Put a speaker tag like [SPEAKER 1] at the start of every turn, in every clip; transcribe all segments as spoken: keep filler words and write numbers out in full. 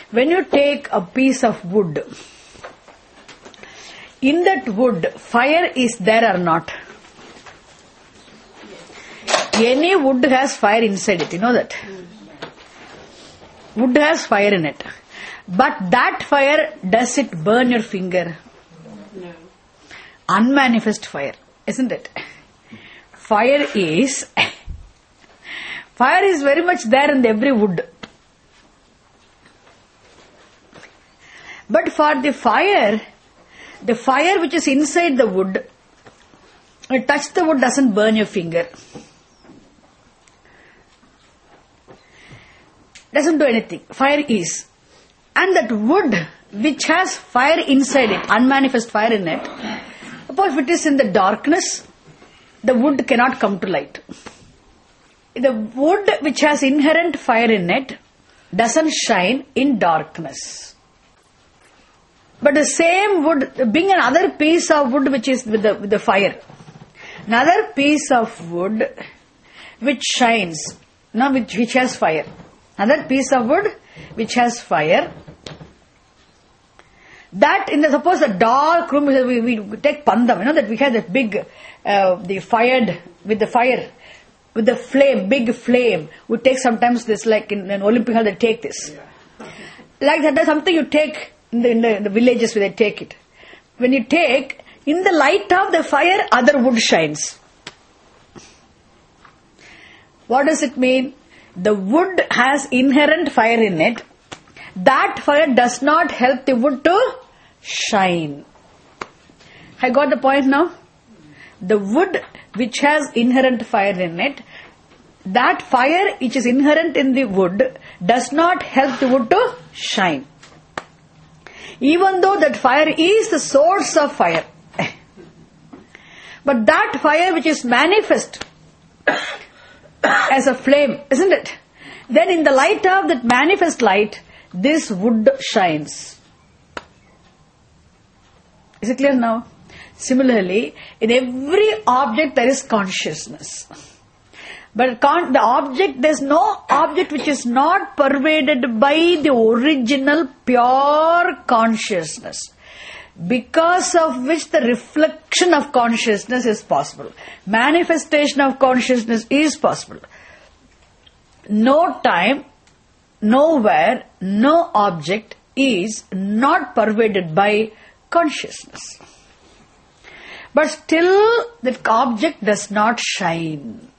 [SPEAKER 1] when you take a piece of wood, in that wood, fire is there or not? Any wood has fire inside it, you know that? Wood has fire in it. But that fire, does it burn your finger?
[SPEAKER 2] No.
[SPEAKER 1] Unmanifest fire, isn't it? Fire is, fire is very much there in every wood. But for the fire, the fire which is inside the wood, when you touch the wood, doesn't burn your finger. Doesn't do anything. Fire is. And that wood which has fire inside it, unmanifest fire in it, suppose if it is in the darkness, the wood cannot come to light. The wood which has inherent fire in it doesn't shine in darkness. But the same wood, being another piece of wood which is with the, with the fire, another piece of wood which shines, no, which, which has fire, another piece of wood which has fire, that in the, suppose a dark room, we, we take pandam, you know that we have that big, uh, the fired, with the fire, with the flame, big flame, we take sometimes this, like in an Olympic hall they take this. Like that, that's something you take in the, in the, in the villages where they take it. When you take, in the light of the fire, other wood shines. What does it mean? The wood has inherent fire in it. That fire does not help the wood to shine. I got the point now? The wood which has inherent fire in it, that fire which is inherent in the wood does not help the wood to shine. Even though that fire is the source of fire. But that fire which is manifest as a flame, isn't it? Then in the light of that manifest light, this wood shines. Is it clear now? Similarly, in every object there is consciousness. But con- the object, there is no object which is not pervaded by the original pure consciousness, because of which the reflection of consciousness is possible. Manifestation of consciousness is possible. No time, nowhere, no object is not pervaded by consciousness. But still that object does not shine.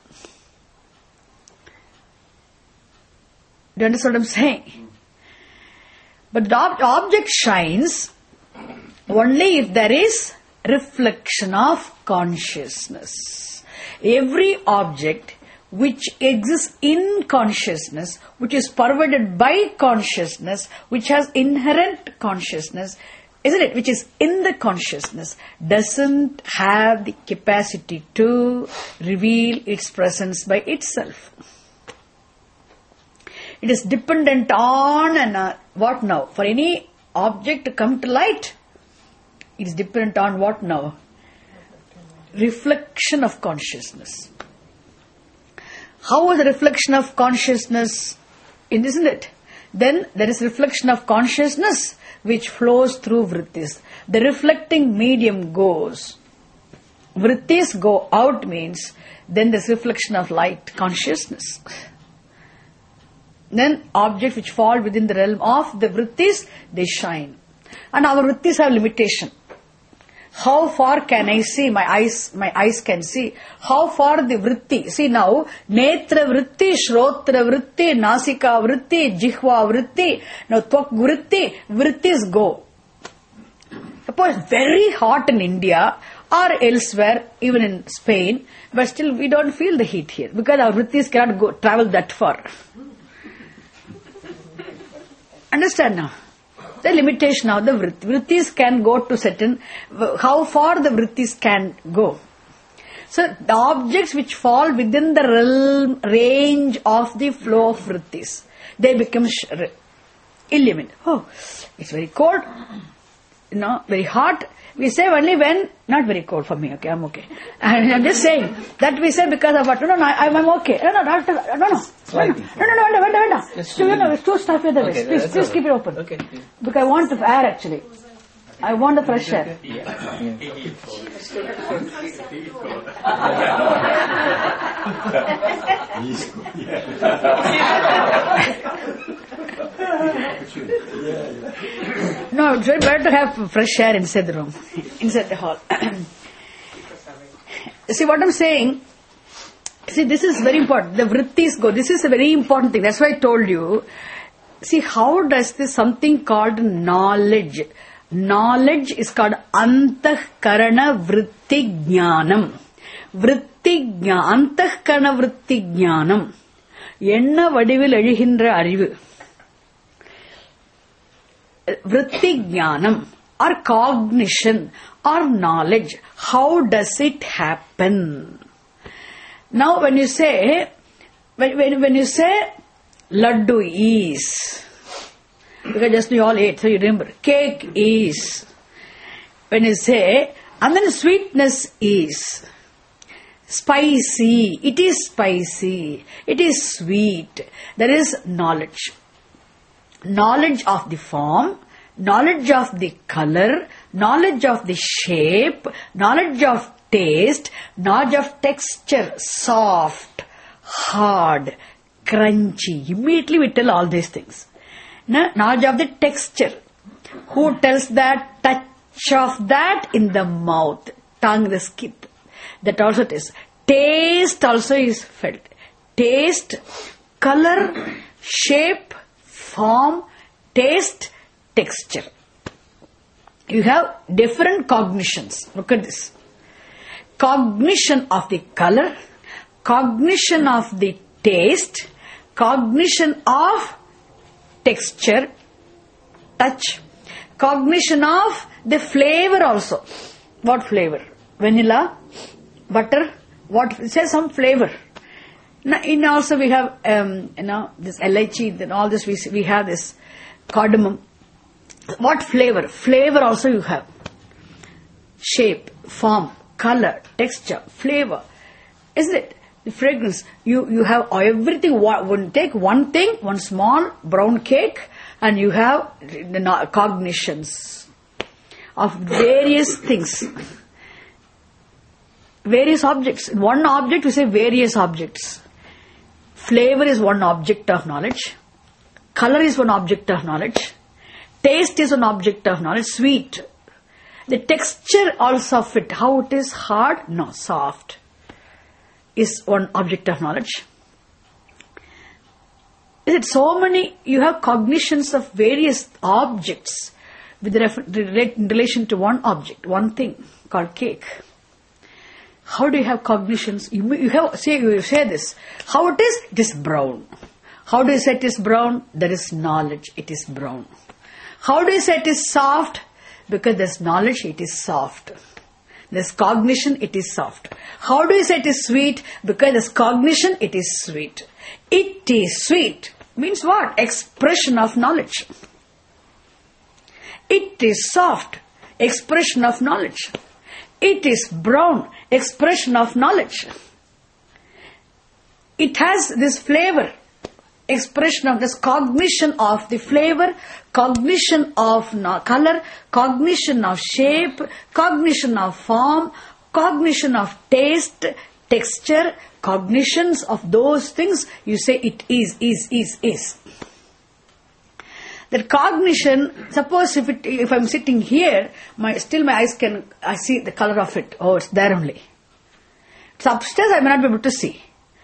[SPEAKER 1] Do you understand what I'm saying? But the ob- object shines only if there is reflection of consciousness. Every object which exists in consciousness, which is pervaded by consciousness, which has inherent consciousness, isn't it, which is in the consciousness, doesn't have the capacity to reveal its presence by itself. It is dependent on, and uh, what now? For any object to come to light, it is dependent on what now? Reflection of consciousness. How is the reflection of consciousness? Isn't it? Then there is reflection of consciousness which flows through vrittis. The reflecting medium goes. Vrittis go out means then there is reflection of light, consciousness. Then objects which fall within the realm of the vrittis, they shine. And our vrittis have limitation. How far can I see? My eyes, my eyes can see. How far the vritti? See now, netra vritti, shrotra vritti, nasika vritti, jihva vritti, now tvak vritti, vrittis go. Suppose very hot in India or elsewhere, even in Spain, but still we don't feel the heat here because our vrittis cannot go travel that far. Understand now? The limitation of the vritti. Vrittis can go to certain, how far the vrittis can go. So the objects which fall within the realm, range of the flow of vrittis, they become sh- illumined. Oh, it's very cold. you know, very hot, we say only when, not very cold for me, okay, I'm okay. And I'm just saying, that we say because of what? No, no, no, I, I'm okay. No, no, doctor, no, no. No, no, no, no, no, no, no, no. It's too, no, it's too stuffy other way. Please, please keep it open. Okay. Because I want the air actually. I want the fresh air. No, it's very better to have fresh air inside the room, inside the hall. See what I'm saying? See, this is very important. The vrittis go. This is a very important thing. That's why I told you. See, how does this something called knowledge? Knowledge is called antahkarana vritti jnanam. Vritti jnanam, antahkarana vritti jnanam. Enna vadivil ezhuginra arivu. Vritti jnanam or cognition or knowledge. How does it happen? Now when you say, when, when, when you say laddu is, because just we all ate, so you remember, cake is, when you say, and then sweetness is, spicy, it is spicy, it is sweet, there is knowledge. Knowledge of the form, knowledge of the color, knowledge of the shape, knowledge of taste, knowledge of texture, soft, hard, crunchy. Immediately we tell all these things. Knowledge of the texture. Who tells that? Touch of that in the mouth, tongue, the skin. That also it is. Taste also is felt. Taste, color, shape, form, taste, texture. You have different cognitions. Look at this. Cognition of the color, cognition of the taste, cognition of texture, touch, cognition of the flavor also. What flavor? Vanilla, butter, what? Say some flavor. Now, in also we have, um, you know, this elaichi, then all this we we have this cardamom. What flavor? Flavor also you have. Shape, form, color, texture, flavor. Isn't it? The fragrance. You, you have everything. One, take one thing, one small brown cake, and you have the cognitions of various things. Various objects. In one object, we say various objects. Flavor is one object of knowledge. Color is one object of knowledge. Taste is an object of knowledge. Sweet. The texture also of it. How it is hard? No, soft. Is one object of knowledge. Is it so many? You have cognitions of various objects with refer- in relation to one object, one thing called cake. How do you have cognitions? You, you have say you say this. How it is? It is brown. How do you say it is brown? There is knowledge. It is brown. How do you say it is soft? Because there's knowledge, it is soft. There's cognition, it is soft. How do you say it is sweet? Because there's cognition, it is sweet. It is sweet means what? Expression of knowledge. It is soft, expression of knowledge. It is brown, expression of knowledge. It has this flavor, expression of this cognition of the flavor, cognition of no- color, cognition of shape, cognition of form, cognition of taste, texture, cognitions of those things. You say it is, is, is, is. That cognition, suppose if it, if I'm sitting here, my still my eyes can, I see the color of it. Oh, it's there only. It's upstairs, I may not be able to see.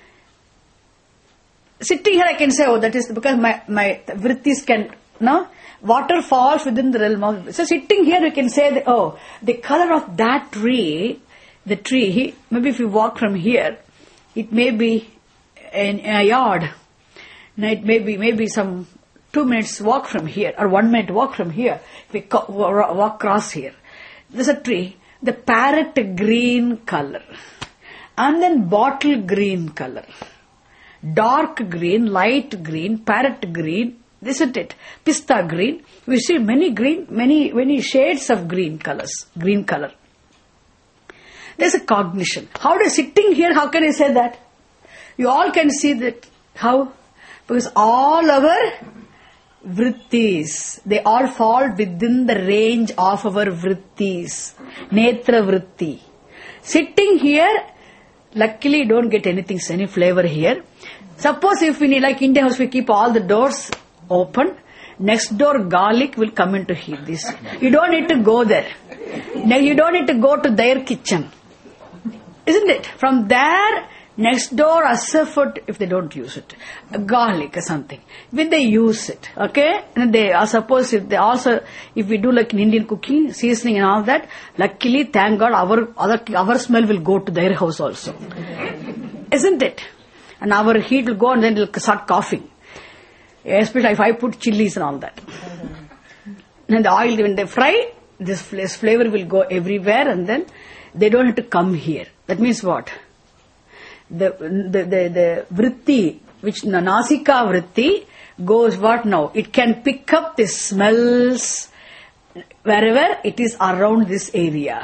[SPEAKER 1] Sitting here I can say, oh, that is because my, my vrittis can, no? Water falls within the realm of, so sitting here we can say, that, oh, the color of that tree, the tree, maybe if you walk from here, it may be in, in a yard. Now it may be, maybe some two minutes walk from here, or one minute walk from here, if we co- walk across here. There's a tree, the parrot green color, and then bottle green color. Dark green, light green, parrot green, Isn't it? Pista green. We see many green, many, many shades of green colors, green color. There's a cognition. How does sitting here, how can I say that? You all can see that. How? Because all our vrittis, they all fall within the range of our vrittis. Netra vritti. Sitting here, luckily you don't get anything, any flavor here. Suppose if we need, like Indian house, we keep all the doors open, next door garlic will come into heat. This. You don't need to go there. Now you don't need to go to their kitchen. Isn't it? From there, next door, asafut, if they don't use it, garlic or something, when they use it, okay? And they are suppose if they also, if we do like in Indian cooking, seasoning and all that, luckily, thank God, our other, our smell will go to their house also. Isn't it? And our heat will go and then it will start coughing. Especially if I put chilies and all that. And the oil, when they fry, this flavor will go everywhere and then they don't have to come here. That means what? The, the, the, the vritti, which nasika vritti, goes what now? It can pick up the smells wherever it is around this area.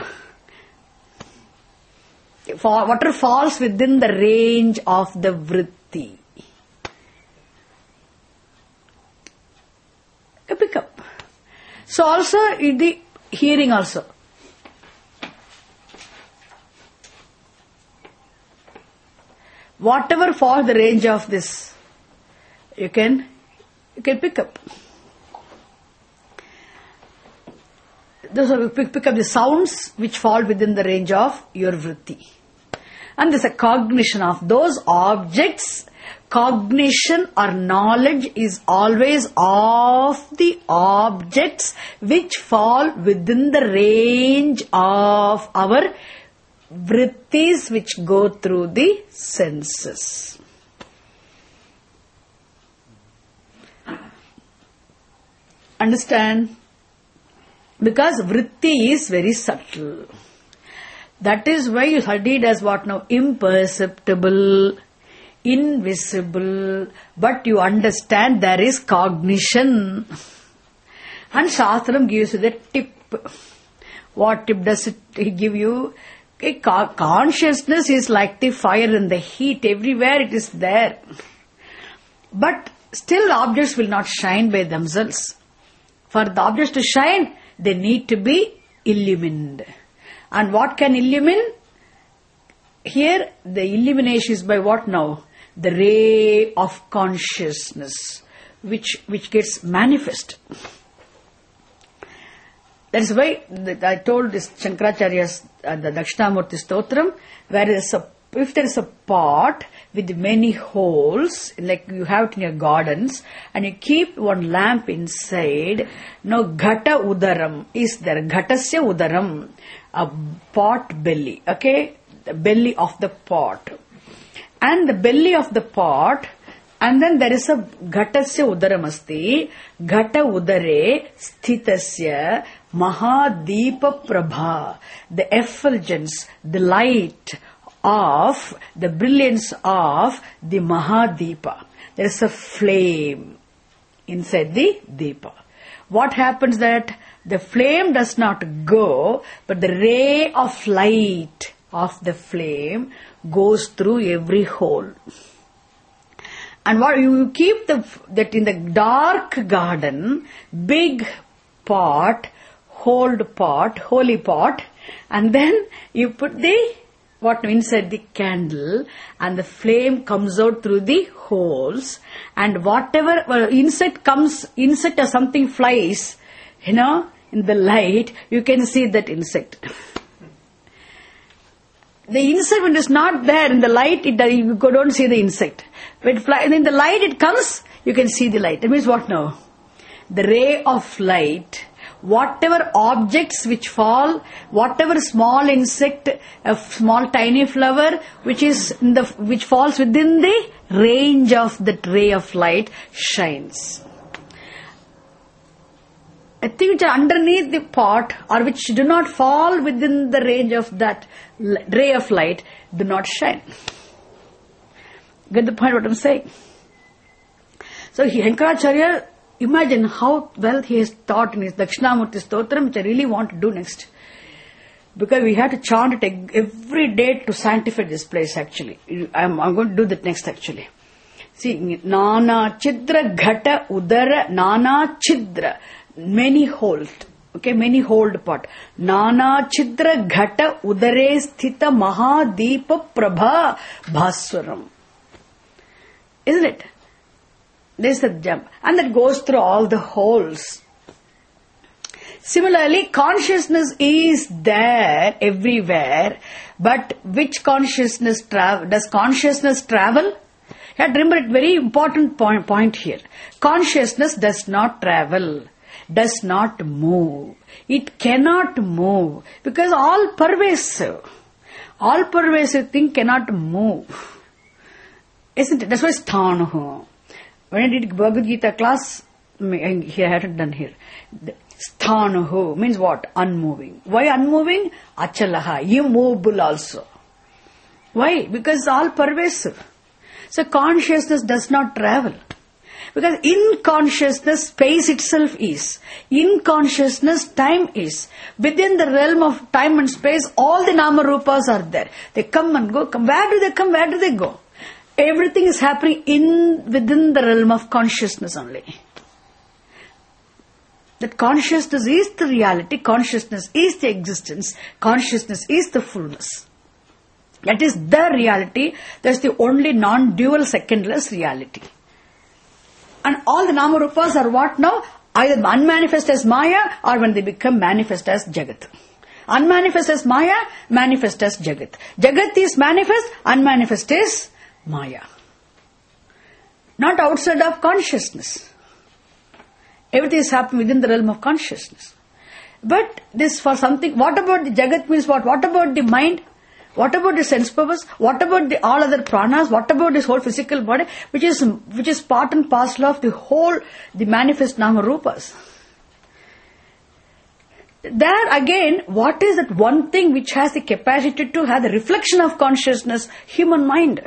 [SPEAKER 1] For water falls within the range of the vritti. You pick up. So also in the hearing also. Whatever falls the range of this, you can, you can pick up. Those are pick, pick up the sounds which fall within the range of your vritti. And there's a cognition of those objects. Cognition or knowledge is always of the objects which fall within the range of our vrittis which go through the senses. Understand? Because vritti is very subtle. That is why you studied as what now? Imperceptible, invisible, but you understand there is cognition. And Shastram gives you the tip. What tip does it give you? Okay, consciousness is like the fire and the heat. Everywhere it is there. But still objects will not shine by themselves. For the objects to shine, they need to be illumined. And what can illumine? Here, the illumination is by what now? The ray of consciousness, which, which gets manifest. That is why I told this Shankaracharya's, uh, the Dakshinamurti Stotram, where there is a, if there is a pot with many holes, like you have it in your gardens, and you keep one lamp inside, now Ghata Udaram is there, Ghatasya Udaram, a pot belly, okay, the belly of the pot. And the belly of the pot, and then there is a Ghatasya Udaramasti, Ghata Udare Sthitasya Mahadeepa Prabha, the effulgence, the light of, the brilliance of the Mahadeepa. There is a flame inside the Deepa. What happens that the flame does not go, but the ray of light of the flame goes through every hole. And what you keep the that in the dark garden, big pot, hold pot, holy pot, and then you put the what inside the candle, and the flame comes out through the holes, and whatever well, insect comes, insect or something flies, you know, in the light, you can see that insect. The insect, when it is not there in the light, it, you don't see the insect. When fly, in the light it comes, you can see the light. That means what now? The ray of light, whatever objects which fall, whatever small insect, a small tiny flower, which is in the, which falls within the range of that ray of light, shines. I think which are underneath the pot, or which do not fall within the range of that ray of light, do not shine. Get the point what I'm saying? So Shankaracharya imagine how well he has taught in his Dakshinamurti Stotram, which I really want to do next. Because we have to chant it every day to sanctify this place actually. I'm, I'm going to do that next actually. See, Nana Chidra Ghata Udara Nana Chidra, many hold. Okay, many hold part. Nana Chidra Ghata Udare Sthita Mahadeepa Prabha Bhaswaram. Isn't it? This is the jump. And that goes through all the holes. Similarly, consciousness is there everywhere, but which consciousness travel? Does consciousness travel? You have to remember a very important point, point here. Consciousness does not travel, does not move. It cannot move because all pervasive, all pervasive thing cannot move. Isn't it? That's why it's Sthanuhu. When I did Bhagavad Gita class, here I hadn't done here. Sthanuhu means what? Unmoving. Why unmoving? Achalaha, immovable also. Why? Because it's all pervasive. So consciousness does not travel. Because in consciousness, space itself is. In consciousness, time is. Within the realm of time and space, all the Nama Rupas are there. They come and go. Come. Where do they come? Where do they go? Everything is happening in within the realm of consciousness only. That consciousness is the reality, consciousness is the existence, consciousness is the fullness. That is the reality, that's the only non-dual secondless reality. And all the Nama-rupas are what now? Either unmanifest as Maya or when they become manifest as Jagat. Unmanifest as Maya, manifest as Jagat. Jagat is manifest, unmanifest is Maya. Not outside of consciousness. Everything is happening within the realm of consciousness. But this for something, what about the Jagat means what? What about the mind? What about the sense powers? What about the all other pranas? What about this whole physical body? Which is, which is part and parcel of the whole, the manifest Nama Rupas. There again, what is that one thing which has the capacity to have the reflection of consciousness? Human mind.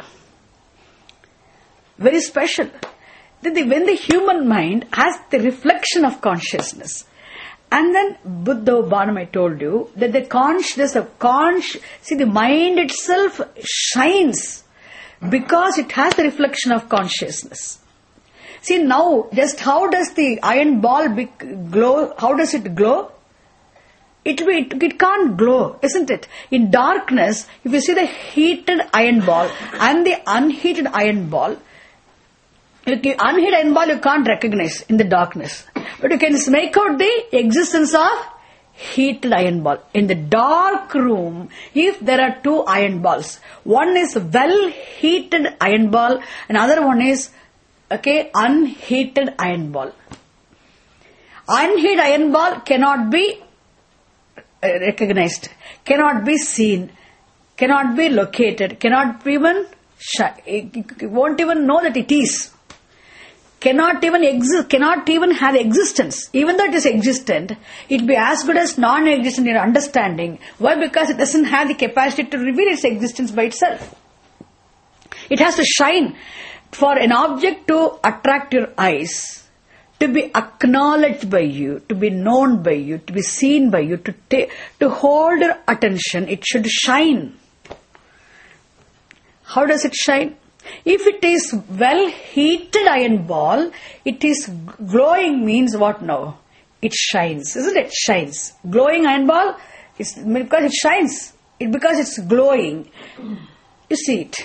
[SPEAKER 1] Very special. When the human mind has the reflection of consciousness, and then Buddha Upanam, I told you that the consciousness of conscious, see the mind itself shines because it has the reflection of consciousness. See now, just how does the iron ball be glow? How does it glow? It, it, it can't glow, isn't it? In darkness, if you see the heated iron ball and the unheated iron ball, unheated iron ball you can't recognize in the darkness. But you can make out the existence of heated iron ball. In the dark room, if there are two iron balls, one is well heated iron ball, another one is okay unheated iron ball. Unheated iron ball cannot be recognized, cannot be seen, cannot be located, cannot even you won't even know that it is. Cannot even exist, cannot even have existence. Even though it is existent, it be as good as non-existent in your understanding. Why? Because it doesn't have the capacity to reveal its existence by itself. It has to shine. For an object to attract your eyes, to be acknowledged by you, to be known by you, to be seen by you, to ta- to hold your attention, it should shine. How does it shine? If it is well heated iron ball, it is glowing means what now? It shines, isn't it? Shines. Glowing iron ball is because it shines. It because it's glowing. You see it.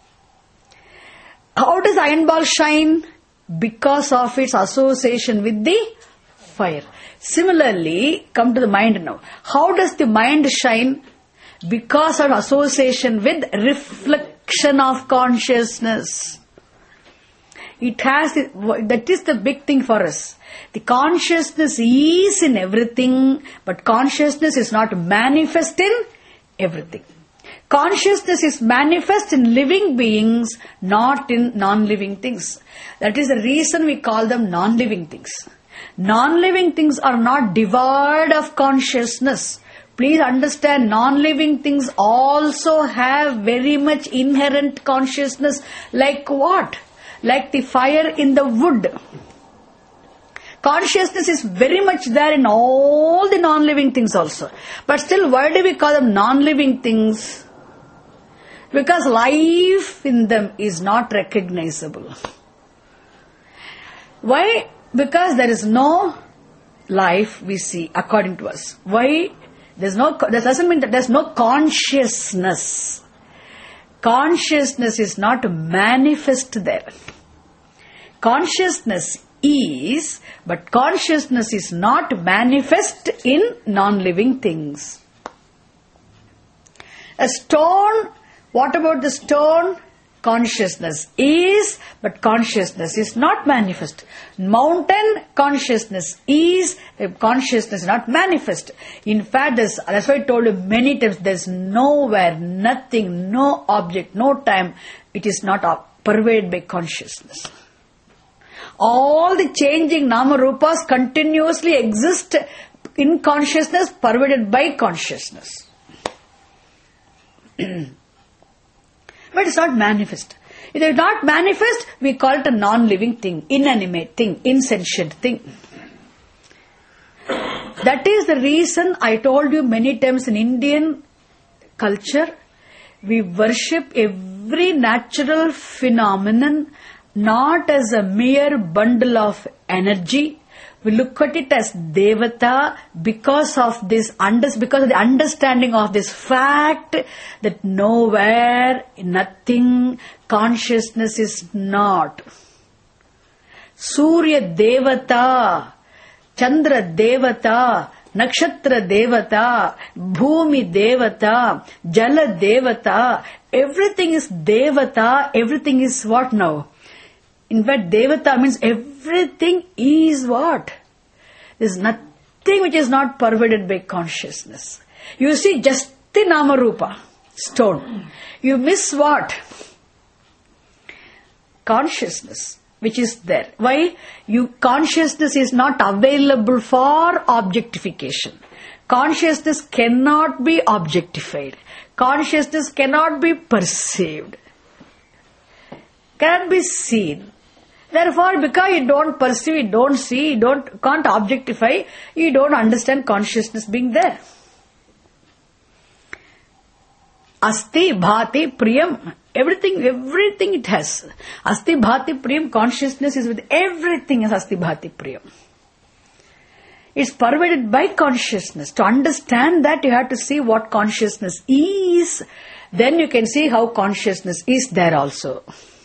[SPEAKER 1] How does iron ball shine? Because of its association with the fire. Similarly, come to the mind now. How does the mind shine? Because of association with reflection of consciousness. It has, that is the big thing for us. The consciousness is in everything, but consciousness is not manifest in everything. Consciousness is manifest in living beings, not in non-living things. That is the reason we call them non-living things. Non-living things are not devoid of consciousness. Please understand, non-living things also have very much inherent consciousness. Like what? Like the fire in the wood. consciousness is very much there in all the non-living things also. But still, why do we call them non-living things? Because life in them is not recognizable. Why? Because there is no life we see according to us. Why? There's no, that doesn't mean that there's no consciousness. Consciousness is not manifest there. Consciousness is, but consciousness is not manifest in non-living things. A stone, what about the stone? Consciousness is, but consciousness is not manifest. Mountain, consciousness is, consciousness is not manifest. In fact, that's why I told you many times, there's nowhere, nothing, no object, no time, it is not pervaded by consciousness. All the changing nama rupas continuously exist in consciousness, pervaded by consciousness. But it's not manifest. If it is not manifest, we call it a non-living thing, inanimate thing, insentient thing. That is the reason I told you many times in Indian culture, we worship every natural phenomenon not as a mere bundle of energy. We look at it as Devata because of this, because of the understanding of this fact that nowhere, nothing, consciousness is not. Surya Devata, Chandra Devata, Nakshatra Devata, Bhumi Devata, Jala Devata, everything is Devata, everything is what now? In fact, Devata means everything is what? There is nothing which is not pervaded by consciousness. You see just the Nama Rupa, stone. You miss what? Consciousness, which is there. Why? You, consciousness is not available for objectification. Consciousness cannot be objectified. Consciousness cannot be perceived. Cannot be seen. Therefore, because you don't perceive, you don't see, you don't, can't objectify, you don't understand consciousness being there. Asti, bhati, priyam, everything, everything it has. Asti, bhati, priyam, consciousness is with everything as asti, bhati, priyam. It's pervaded by consciousness. To understand that, you have to see what consciousness is. Then you can see how consciousness is there also.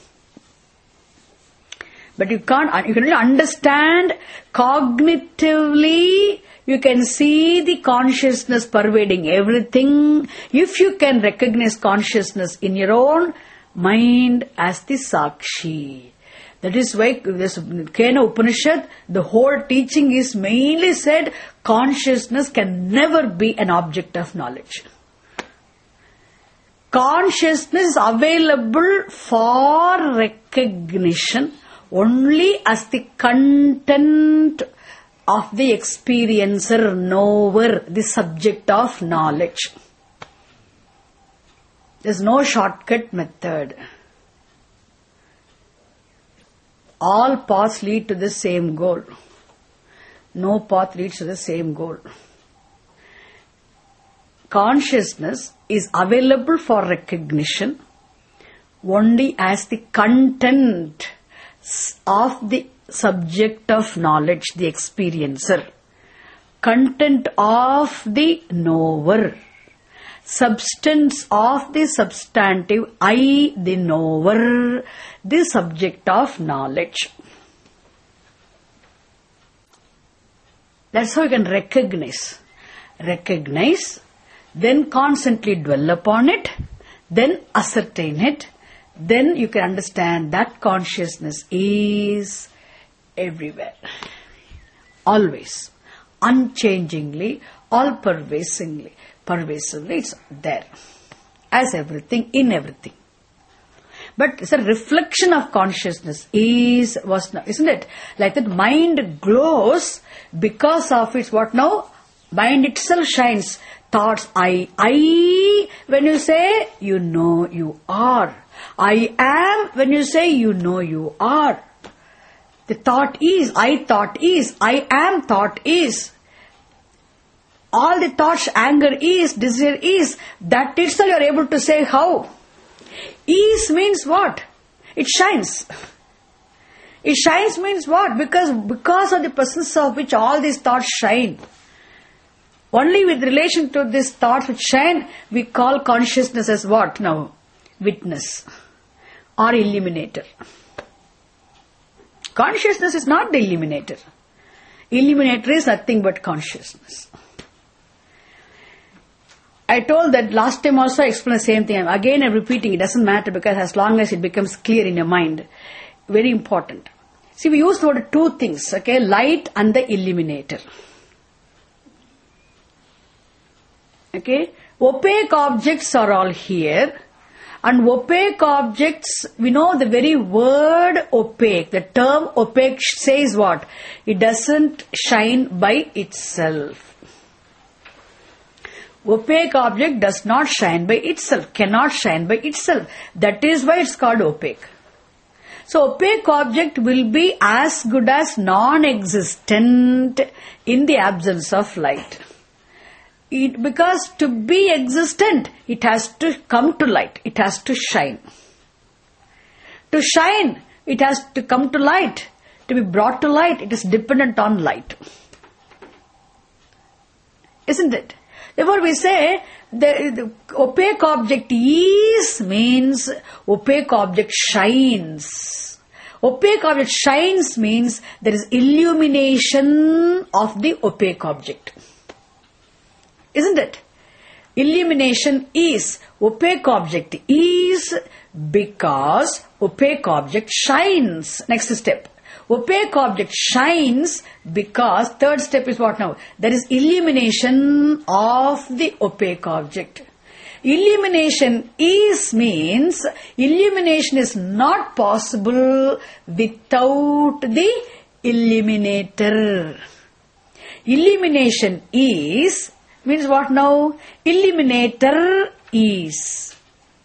[SPEAKER 1] But you can't, you can only understand cognitively, you can see the consciousness pervading everything. If you can recognize consciousness in your own mind as the Sakshi. That is why this Kena Upanishad, the whole teaching is mainly said, consciousness can never be an object of knowledge. Consciousness is available for recognition only as the content of the experiencer, knower, the subject of knowledge. There is no shortcut method. All paths lead to the same goal. No path leads to the same goal. Consciousness is available for recognition only as the content of the subject of knowledge, the experiencer. Content of the knower. Substance of the substantive, I, the knower, the subject of knowledge. That's how you can recognize. Recognize, then constantly dwell upon it, then ascertain it, then you can understand that consciousness is everywhere. Always. Unchangingly, all pervasively. Pervasively, it's there. As everything, in everything. But it's a reflection of consciousness. Is, was now, isn't it? Like that mind glows because of its what now? Mind itself shines. Thoughts, I, I, when you say, you know you are. I am, when you say, you know you are. The thought is, I thought is, I am thought is. All the thoughts, anger is, desire is. That itself you are able to say how. Is means what? It shines. It shines means what? Because, because of the presence of which all these thoughts shine. Only with relation to these thoughts which shine, we call consciousness as what now? Witness or illuminator. Consciousness is not the illuminator. Illuminator is nothing but consciousness. I told that last time also I explained the same thing. Again I'm repeating, it doesn't matter because as long as it becomes clear in your mind. Very important. See, we use the word two things, okay? Light and the illuminator. Okay? Opaque objects are all here. And opaque objects, we know the very word opaque, the term opaque says what? It doesn't shine by itself. Opaque object does not shine by itself, cannot shine by itself. That is why it's called opaque. So opaque object will be as good as non-existent in the absence of light. It, because to be existent, it has to come to light. It has to shine. To shine, it has to come to light. To be brought to light, it is dependent on light. Isn't it? Therefore we say, the, the opaque object is means opaque object shines. Opaque object shines means there is illumination of the opaque object. Isn't it? Illumination is, opaque object is because opaque object shines. Next step. Opaque object shines because, third step is what now? There is illumination of the opaque object. Illumination is means, illumination is not possible without the illuminator. Illumination is means what now? Illuminator is.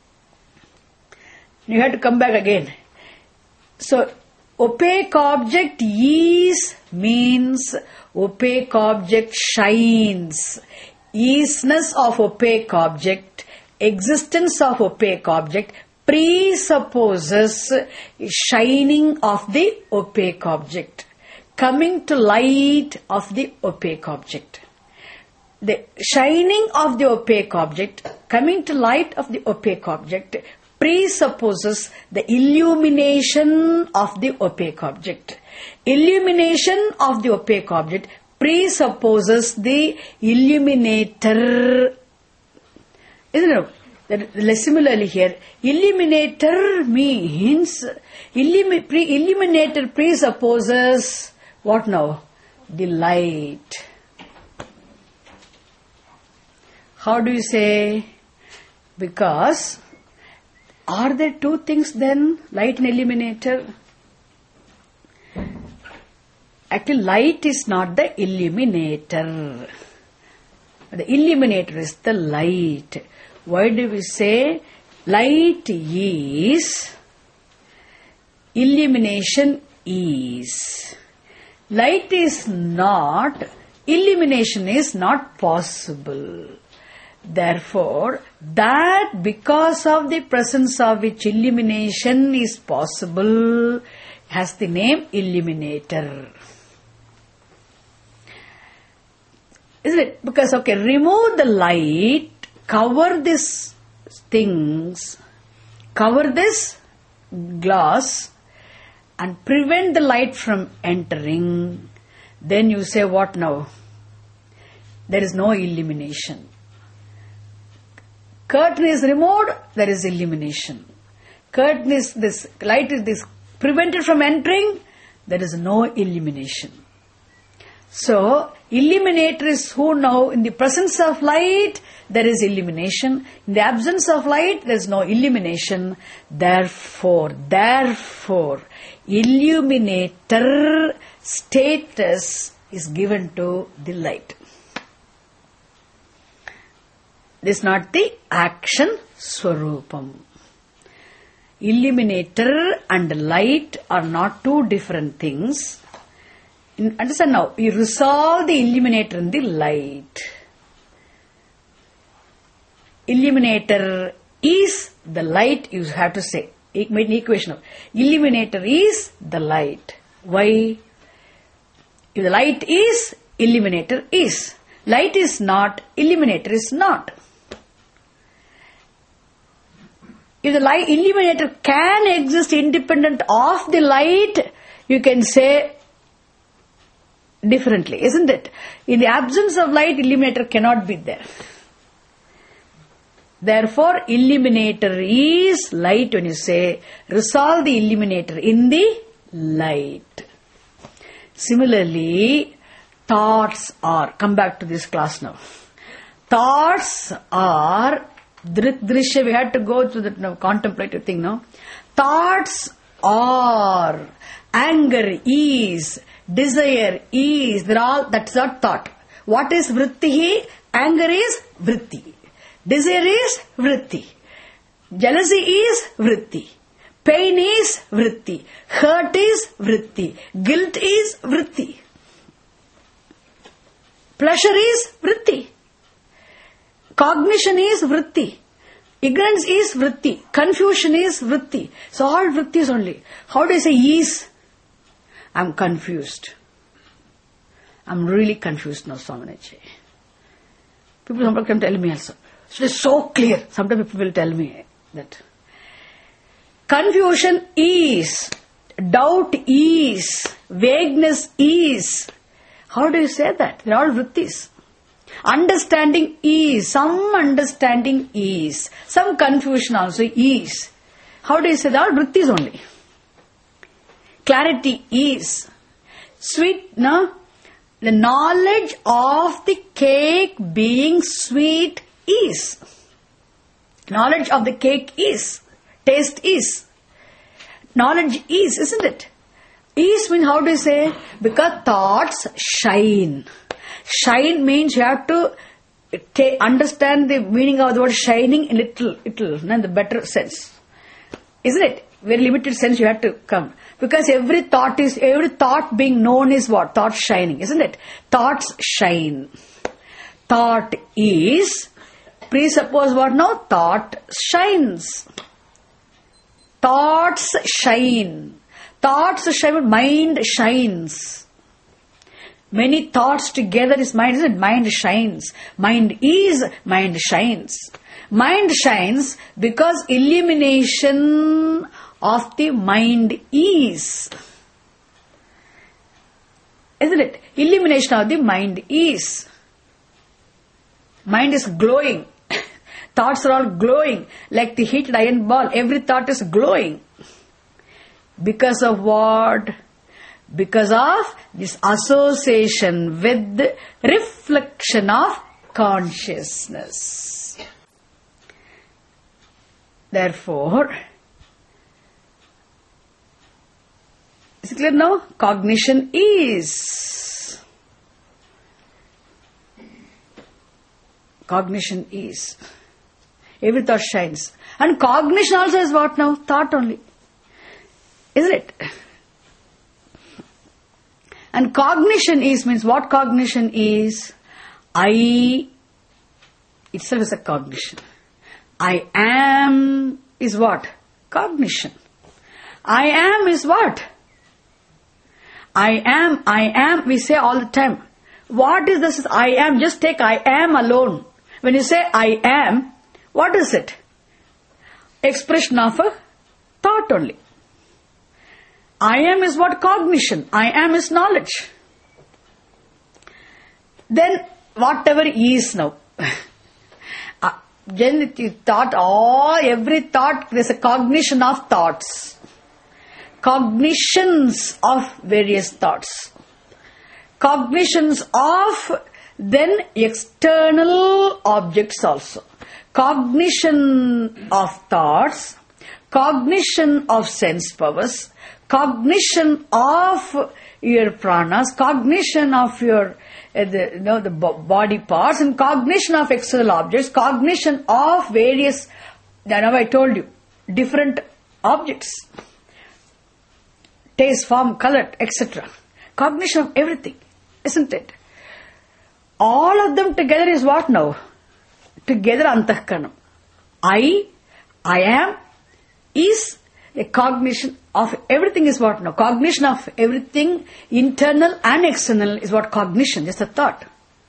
[SPEAKER 1] You have to come back again. So, opaque object is means opaque object shines. Isness of opaque object, existence of opaque object presupposes shining of the opaque object, coming to light of the opaque object. The shining of the opaque object, coming to light of the opaque object, presupposes the illumination of the opaque object. Illumination of the opaque object presupposes the illuminator. Isn't it? Similarly here, illuminator means, illumi, pre, illuminator presupposes what now? The light. How do you say? Because, are there two things then? Light and illuminator? Actually, light is not the illuminator. The illuminator is the light. Why do we say light is, illumination is? Light is not, illumination is not possible. Therefore, that because of the presence of which illumination is possible has the name illuminator. Isn't it? Because, okay, remove the light, cover these things, cover this glass and prevent the light from entering. Then you say what now? There is no illumination. Curtain is removed, there is illumination. Curtain is this, light is this, prevented from entering, there is no illumination. So, illuminator is who now? In the presence of light, there is illumination. In the absence of light, there is no illumination. Therefore, therefore, illuminator status is given to the light. This is not the action swarupam. illuminator and light are not two different things. In, understand now, you resolve the illuminator in the light. Illuminator is the light, you have to say. It made an equation of illuminator is the light. Why? If the light is, illuminator is. Light is not, illuminator is not. If the light illuminator can exist independent of the light, you can say differently, isn't it? In the absence of light, illuminator cannot be there. Therefore, illuminator is light when you say resolve the illuminator in the light. Similarly, thoughts are, come back to this class now. Thoughts are, drishya, we had to go through the no, contemplative thing now. Thoughts are, anger is, desire is, they're all, that's not thought. What is vritti? Anger is vritti. Desire is vritti. Jealousy is vritti. Pain is vritti. Hurt is vritti. Guilt is vritti. Pleasure is vritti. Cognition is vritti. Ignorance is vritti. Confusion is vritti. So all vrittis only. How do I say is? I'm confused. I'm really confused now, Swamiji. People sometimes can tell me also. So it's so clear. Sometimes people will tell me that. Confusion is, doubt is, vagueness is. How do you say that? They are all vrittis. Understanding is, some understanding is, some confusion also is. How do you say? They are all vrittis only. Clarity is. Sweet, no? The knowledge of the cake being sweet is. Knowledge of the cake is. Taste is. Knowledge is, isn't it? Is means how do you say? Because thoughts shine. Shine means you have to ta- understand the meaning of the word shining in little, little, in the better sense. Isn't it? Very limited sense you have to come. Because every thought is, every thought being known is what? Thought shining, isn't it? Thoughts shine. Thought is, presuppose what now? Thought shines. Thoughts shine. Thoughts shine, mind shines. Many thoughts together is mind, isn't it? Mind shines. Mind is, mind shines. Mind shines because illumination of the mind is. Isn't it? Illumination of the mind is. Mind is glowing. Thoughts are all glowing. Like the heated iron ball. Every thought is glowing. Because of what? Because of this association with the reflection of consciousness. Therefore, is it clear now? Cognition is. Cognition is. Every thought shines. And cognition also is what now? Thought only. Isn't it? And cognition is means what cognition is? I itself is a cognition. I am is what? Cognition. I am is what? I am, I am, we say all the time. What is this? I am, just take I am alone. When you say I am, what is it? Expression of a thought only. I am is what? Cognition. I am is knowledge. Then whatever is now. Then you thought, all, every thought, there's a cognition of thoughts. Cognitions of various thoughts. Cognitions of then external objects also. Cognition of thoughts. Cognition of sense powers. Cognition of your pranas. Cognition of your uh, the, you know, the body parts. And cognition of external objects. Cognition of various, now I told you, different objects. Taste, form, color, et cetera. Cognition of everything, isn't it? All of them together is what now? Together antahkaranam. I, I am, is a cognition of everything is what now? Cognition of everything, internal and external is what cognition, just a thought.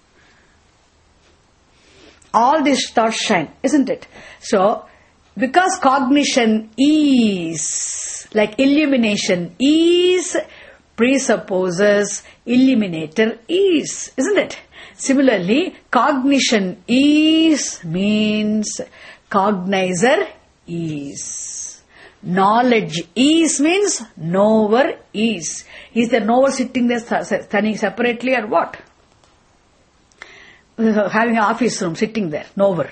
[SPEAKER 1] All these thoughts shine, isn't it? So, because cognition is, like illumination is, presupposes, illuminator is, isn't it? Similarly, cognition is means cognizer is. Knowledge is means knower is. Is the knower sitting there standing separately or what? Having an office room, sitting there, knower.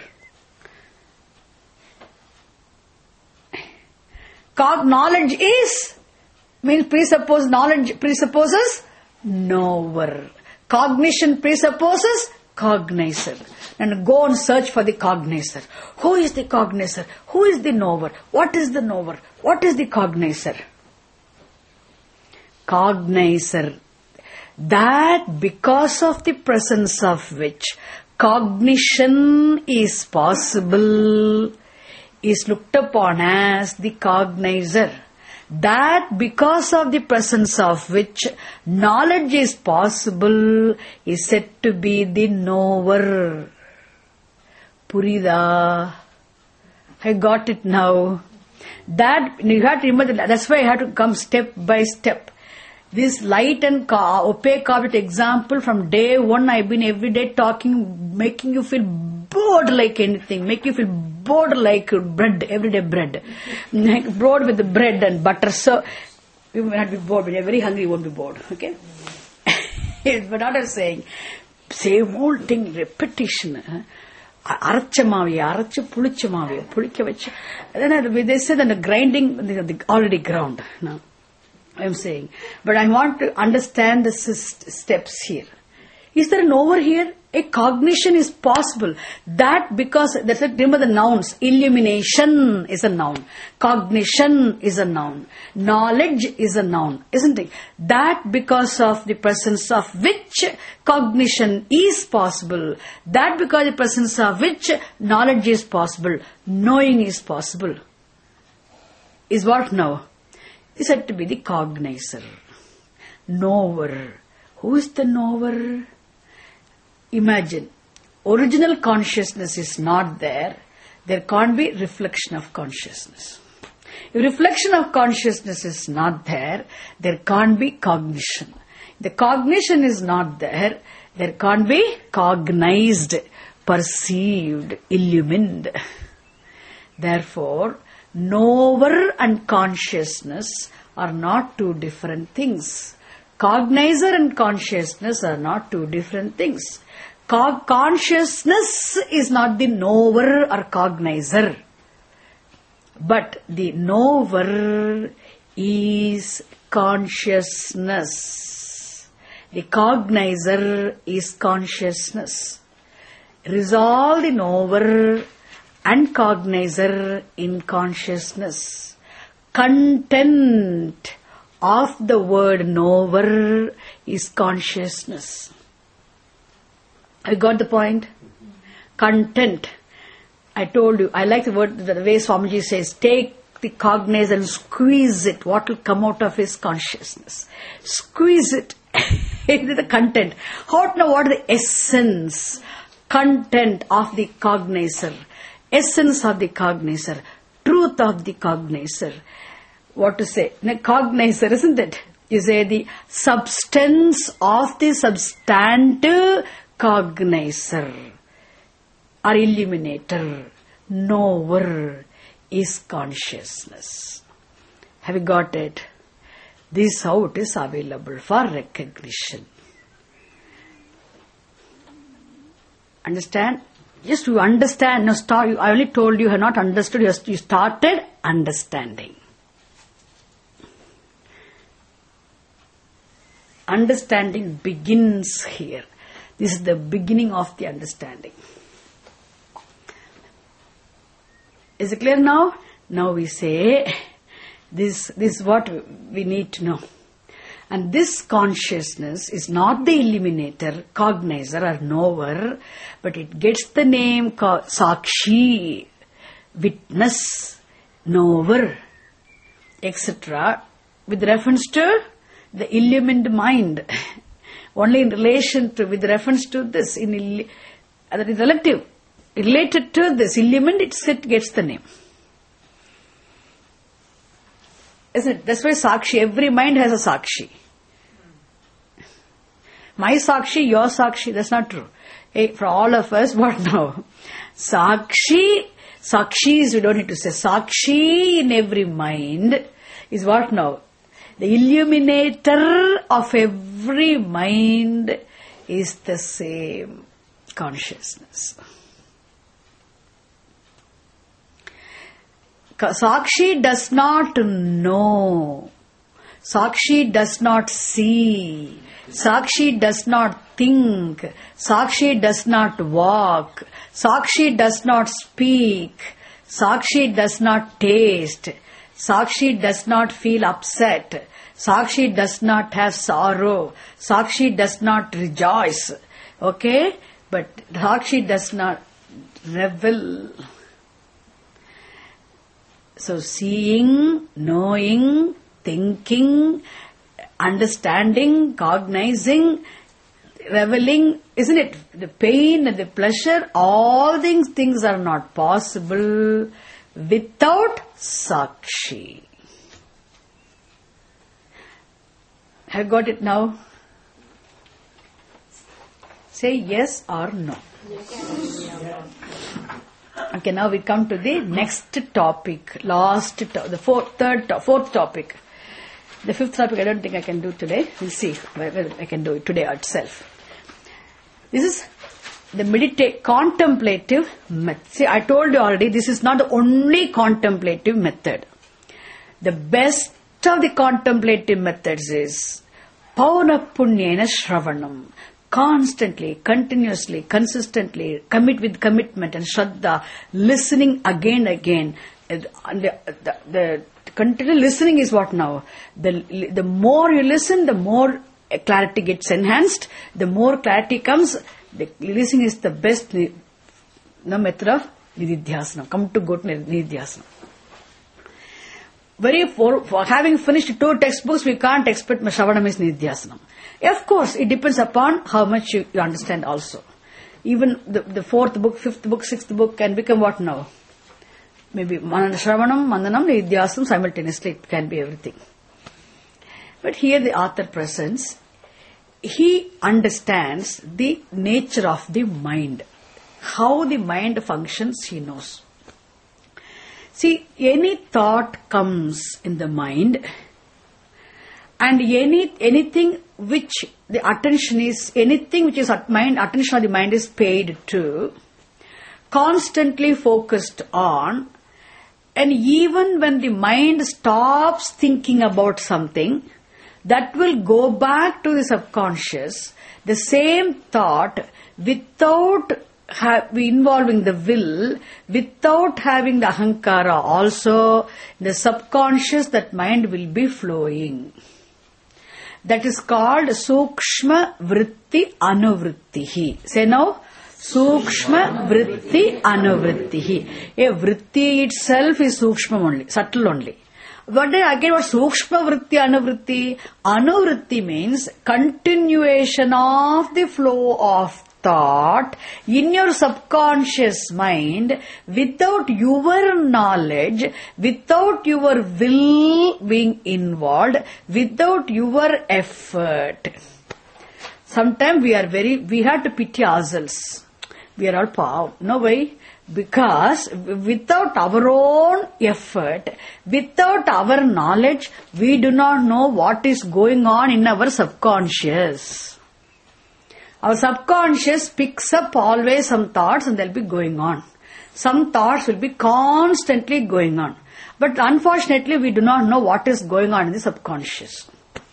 [SPEAKER 1] Cog knowledge is means presuppose knowledge presupposes knower. Cognition presupposes cognizer. And go and search for the cognizer. Who is the cognizer? Who is the knower? What is the knower? What is the cognizer? Cognizer. That because of the presence of which cognition is possible is looked upon as the cognizer. That because of the presence of which knowledge is possible is said to be the knower. Purida. I got it now. That, you have to remember, that's why I have to come step by step. This light and opaque object example, from day one I've been every day talking, making you feel bored like anything, make you feel bored like bread, everyday bread. Bored with the bread and butter. So, you may not be bored. When you're very hungry, you won't be bored. Okay? But what I'm saying, same old thing, repetition. Aracha mavi, aracha pulicha mavi, pulika vecha. Then they say that the grinding, already ground. Now, I'm saying. But I want to understand the steps here. Is there an over here? A cognition is possible. That because, that's it, remember the nouns. Illumination is a noun. Cognition is a noun. Knowledge is a noun, isn't it? That because of the presence of which cognition is possible. That because of the presence of which knowledge is possible. Knowing is possible. Is what now? Is said to be the cognizer. Knower. Who is the knower? Imagine, original consciousness is not there, there can't be reflection of consciousness. If reflection of consciousness is not there, there can't be cognition. The cognition is not there, there can't be cognized, perceived, illumined. Therefore, knower and consciousness are not two different things. Cognizer and consciousness are not two different things. Co- consciousness is not the knower or cognizer. But the knower is consciousness. The cognizer is consciousness. Resolve the knower and cognizer in consciousness. Content of the word knower is consciousness. I got the point? Mm-hmm. Content. I told you, I like the word, the way Swamiji says, take the cognizer and squeeze it. What will come out of his consciousness? Squeeze it into the content. How to know what is the essence, content of the cognizer, essence of the cognizer, truth of the cognizer. What to say? Cognizer, isn't it? You say the substance of the substantive cognizer or illuminator, knower is consciousness. Have you got it? This is how it is available for recognition. Understand? Just to understand, now start, I only told you, you have not understood, you started understanding. Understanding begins here. This is the beginning of the understanding. Is it clear now? Now we say, This, this is what we need to know. And this consciousness is not the illuminator, cognizer or knower, but it gets the name called Sakshi, witness, knower, et cetera, with reference to the illumined mind. Only in relation to, with reference to this, in that is relative, related to this illumined, it gets the name. Isn't it? That's why Sakshi, every mind has a Sakshi. My Sakshi, your Sakshi, that's not true. Hey, for all of us, what now? Sakshi, Sakshis, we don't need to say. Sakshi in every mind is what now? The illuminator of every mind is the same consciousness. Sakshi does not know. Sakshi does not see. Sakshi does not think. Sakshi does not walk. Sakshi does not speak. Sakshi does not taste. Sakshi does not feel upset. Sakshi does not have sorrow. Sakshi does not rejoice. Okay? But Sakshi does not revel. So seeing, knowing, thinking, understanding, cognizing, reveling, isn't it? The pain and the pleasure, all these things are not possible without Sakshi. Have you got it now? Say yes or no. Yes. Okay, now we come to the next topic, last, to- the fourth, third, to- fourth topic. The fifth topic I don't think I can do today. We'll see whether I can do it today itself. This is the meditate, contemplative method. See, I told you already, this is not the only contemplative method. The best of the contemplative methods is Pauna Punyena Shravanam. Constantly, continuously, consistently, commit with commitment and Shraddha, listening again and again. And the, the, the continual listening is what now? The, the more you listen, the more clarity gets enhanced. The more clarity comes, the listening is the best no, method of Nididhyasana. Come to go to Nididhyasana. Very for, for having finished two textbooks, we can't expect Shravanam is Nididhyasana. Of course, it depends upon how much you, you understand also. Even the, the fourth book, fifth book, sixth book can become what now? Maybe Shravanam, Mandanam, Nididhyasana, simultaneously it can be everything. But here the author presents, he understands the nature of the mind. How the mind functions, he knows. See, any thought comes in the mind, and any anything which the attention is, anything which is at mind, attention of the mind is paid to, constantly focused on, and even when the mind stops thinking about something, that will go back to the subconscious, the same thought, without ha- involving the will, without having the ahankara also, the subconscious, that mind will be flowing. That is called Sukshma Vritti Anuvrittihi. Say now, Sukshma Vritti Anuvrittihi. A Vritti itself is Sukshma only, subtle only. What did again what Sukshma Vritti Anuvritti? Anuvritti means continuation of the flow of thought in your subconscious mind without your knowledge, without your will being involved, without your effort. Sometimes we are very, we have to pity ourselves. We are all power. No way. Because without our own effort, without our knowledge, we do not know what is going on in our subconscious. Our subconscious picks up always some thoughts and they'll be going on. Some thoughts will be constantly going on. But unfortunately, we do not know what is going on in the subconscious.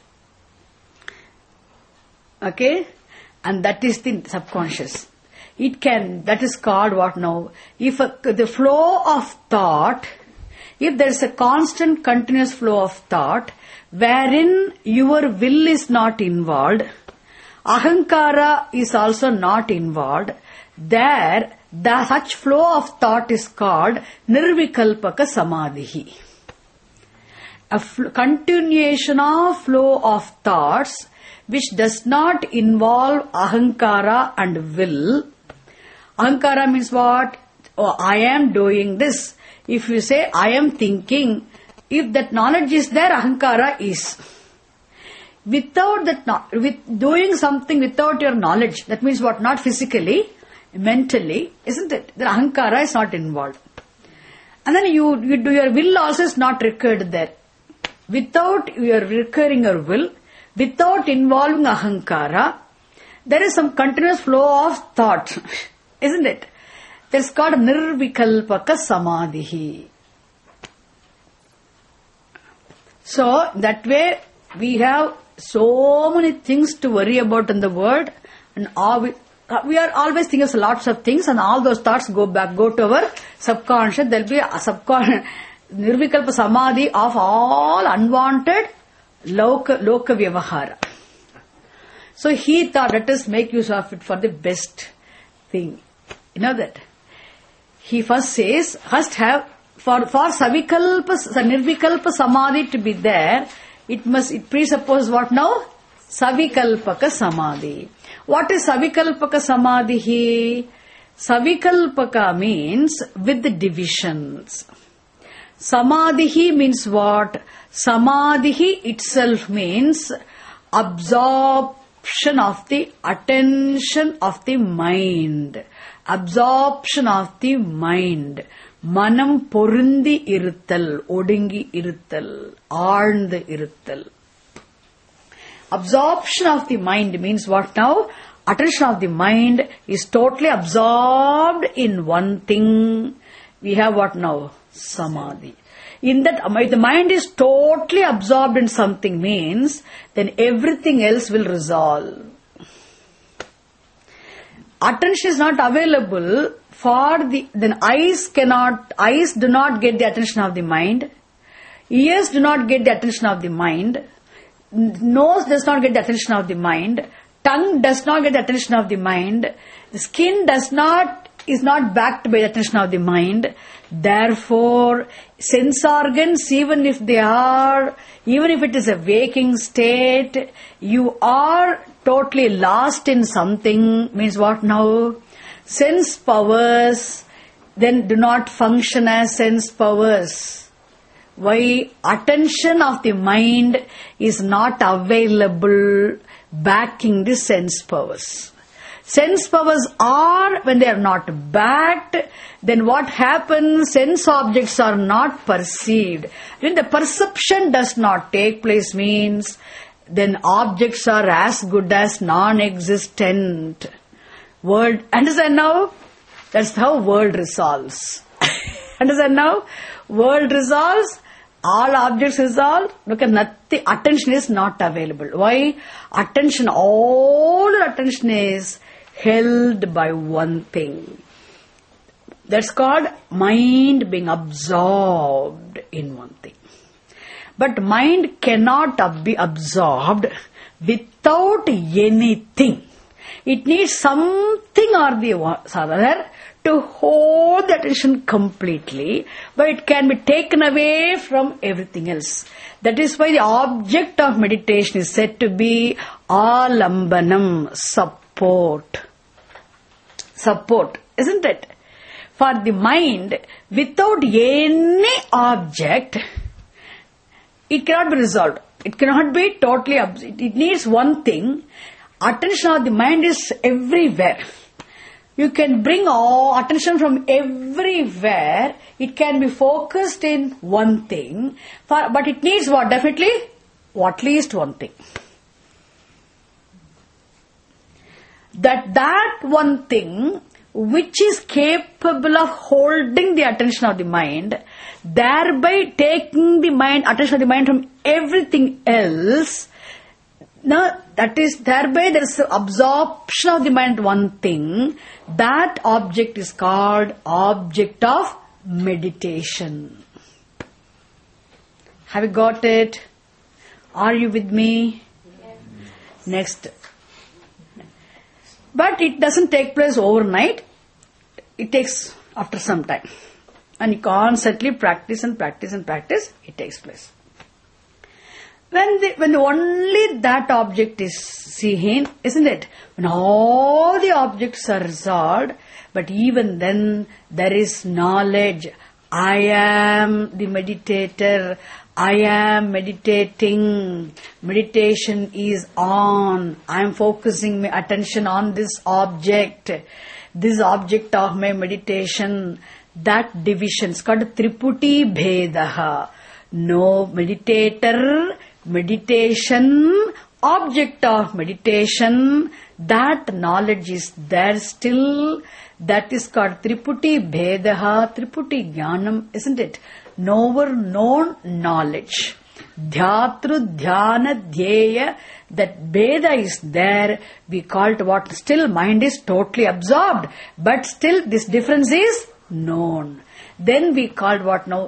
[SPEAKER 1] Okay? And that is the subconscious. It can, that is called what now? If a, the flow of thought if there is a constant continuous flow of thought wherein your will is not involved, ahankara is also not involved, there the such flow of thought is called nirvikalpaka samadhi. A fl- continuation of flow of thoughts which does not involve ahankara and will. Ahankara means what? Oh, I am doing this. If you say I am thinking, if that knowledge is there, ahankara is. Without that, no- with doing something without your knowledge, that means what? Not physically, mentally, isn't it? The ahankara is not involved. And then you, you do your will also is not required there. Without your recurring your will, without involving ahankara, there is some continuous flow of thought, isn't it? That's called nirvikalpaka samadhi. So, that way, we have so many things to worry about in the world, and all we, we are always thinking of lots of things, and all those thoughts go back, go to our subconscious. There will be a subconscious, nirvikalpa samadhi of all unwanted loka, loka vyavahara. So, he thought, let us make use of it for the best thing. You know that? He first says, first have, for, for savikalpa, nirvikalpa samadhi to be there, it must, it presupposes what now? Savikalpaka samadhi. What is savikalpaka samadhi? Savikalpaka means with the divisions. Samadhi means what? Samadhi itself means absorption of the attention of the mind. Absorption of the mind. Manam porundi iruttal, odingi iruttal, ஆழ்ந்து iruttal. Absorption of the mind means what now? Attention of the mind is totally absorbed in one thing. We have what now? Samadhi. In that, the mind is totally absorbed in something means, then everything else will resolve. Attention is not available for the, then eyes cannot, eyes do not get the attention of the mind, ears do not get the attention of the mind, nose does not get the attention of the mind, tongue does not get the attention of the mind, the skin does not, is not backed by the attention of the mind. Therefore, sense organs, even if they are, even if it is a waking state, you are totally lost in something, means what now? Sense powers then do not function as sense powers. Why? Attention of the mind is not available backing the sense powers. Sense powers are, when they are not backed, then what happens? Sense objects are not perceived. When the perception does not take place means, then objects are as good as non-existent. World, understand now? That's how world resolves. Understand now? World resolves, all objects resolve, because nothing, attention is not available. Why? Attention, all attention is held by one thing. That's called mind being absorbed in one thing. But mind cannot be absorbed without anything. It needs something or the other to hold the attention completely, but it can be taken away from everything else. That is why the object of meditation is said to be alambanam, support. Support, isn't it? For the mind, without any object, it cannot be resolved. It cannot be totally, it needs one thing. Attention of the mind is everywhere. You can bring all attention from everywhere. It can be focused in one thing. For, but it needs what? Definitely, at least one thing. That that one thing which is capable of holding the attention of the mind, thereby taking the mind, attention of the mind from everything else. Now, that is, thereby there is absorption of the mind one thing. That object is called object of meditation. Have you got it? Are you with me? Yes. Next. But it doesn't take place overnight. It takes after some time. And you constantly practice and practice and practice, it takes place. When the, when the only that object is seen, isn't it? When all the objects are resolved, but even then there is knowledge. I am the meditator. I am meditating. Meditation is on. I am focusing my attention on this object. This object of my meditation. That division is called Triputi Bhedaha. No meditator, meditation, object of meditation, that knowledge is there still. That is called Triputi Bhedaha, Triputi Jnanam, isn't it? Knower, known knowledge. Dhyatru Dhyana Dhyeya, that Bheda is there. We call it what? Still mind is totally absorbed. But still this difference is known. Then we called what now?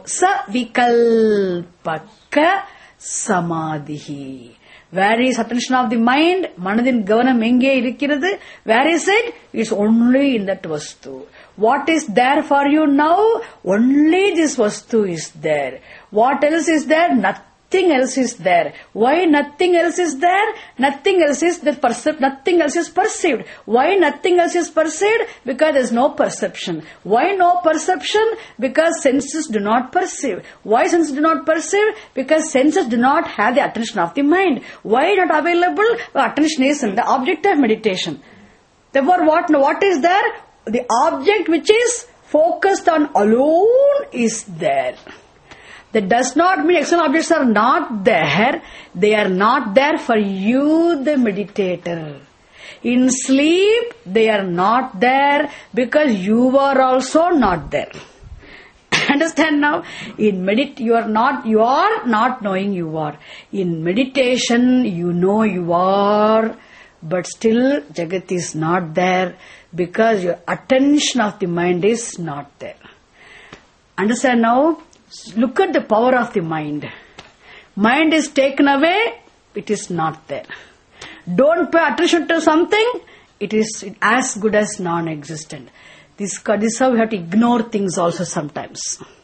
[SPEAKER 1] Savikalpaka Samadhihi. Where is attention of the mind? Manadin gavanam enge irikkirathu? Where is it? It's only in that vastu. What is there for you now? Only this vastu is there. What else is there? Nothing else is there. Why nothing else is there? Nothing else is that perceived. Nothing else is perceived. Why nothing else is perceived? Because there is no perception. Why no perception? Because senses do not perceive. Why senses do not perceive? Because senses do not have the attention of the mind. Why not available? Well, attention is in the object of meditation. Therefore, what, what is there? The object which is focused on alone is there. That does not mean external objects are not there. They are not there for you, the meditator. In sleep, they are not there because you are also not there. Understand now? In medit, you are not, you are not knowing you are. In meditation, you know you are, but still Jagat is not there because your attention of the mind is not there. Understand now? Look at the power of the mind. Mind is taken away, it is not there. Don't pay attention to something, it is as good as non-existent. This, this is how we have to ignore things also sometimes.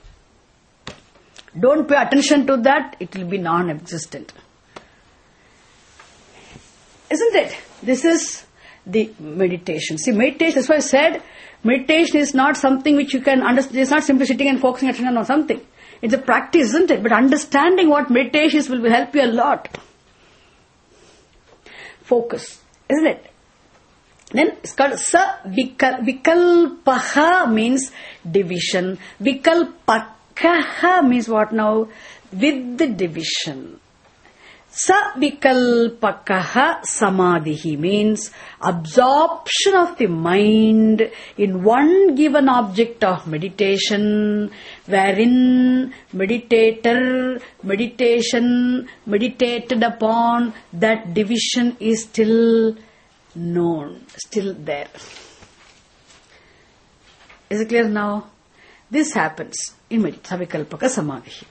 [SPEAKER 1] Don't pay attention to that, it will be non-existent. Isn't it? This is the meditation. See, meditation, that's why I said, meditation is not something which you can understand. It's not simply sitting and focusing attention on something. It's a practice, isn't it? But understanding what meditation is will help you a lot. Focus, isn't it? Then it's called sa vikalpaha means division. Vikalpakaha means what now? With the division. Savikalpakaha samadhihi means absorption of the mind in one given object of meditation, wherein meditator, meditation, meditated upon, that division is still known, still there. Is it clear now? This happens in Savikalpaka samadhihi.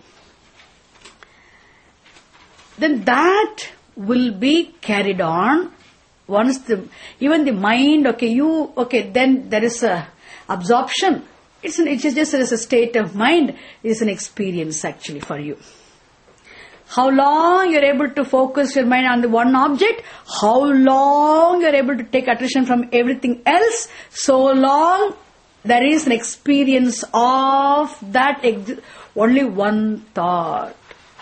[SPEAKER 1] Then that will be carried on once the, even the mind, okay, you, okay, then there is a absorption. It's an, it's just as a state of mind. It's an experience actually for you. How long you're able to focus your mind on the one object, how long you're able to take attention from everything else, so long there is an experience of that ex- only one thought.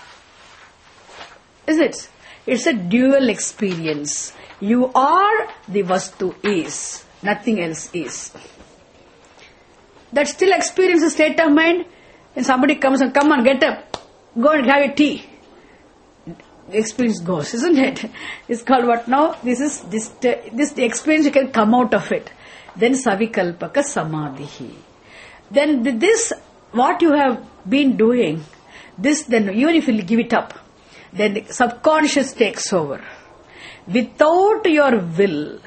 [SPEAKER 1] Is it? It's a dual experience. You are, the vastu is. Nothing else is. That still experience a state of mind. When somebody comes and come on, get up, go and have a tea. The experience goes, isn't it? It's called what now? This is this this the experience you can come out of it. Then savikalpaka samadhihi. Then this what you have been doing, this then even if you give it up, then the subconscious takes over. Without your will,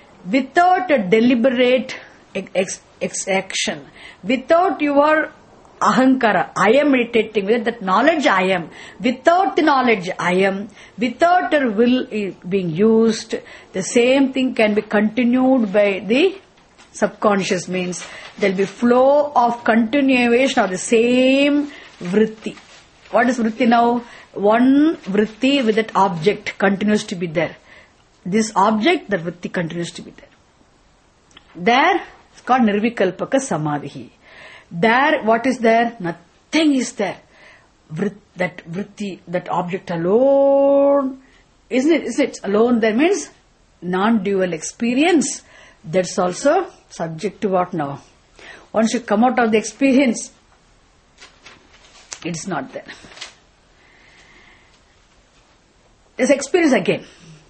[SPEAKER 1] without a deliberate ex- ex- action, without your ahankara. I am meditating with that knowledge I am. Without the knowledge I am, without the will being used, the same thing can be continued by the subconscious, means there will be flow of continuation of the same vritti. What is vritti now? One vritti with that object continues to be there. This object, that vritti continues to be there. There, it's called nirvikalpaka samadhi. There, what is there? Nothing is there. Vrit, that vritti, that object alone, isn't it? Isn't it? Alone there means non-dual experience. That's also subject to what now? Once you come out of the experience, it's not there. There's experience again.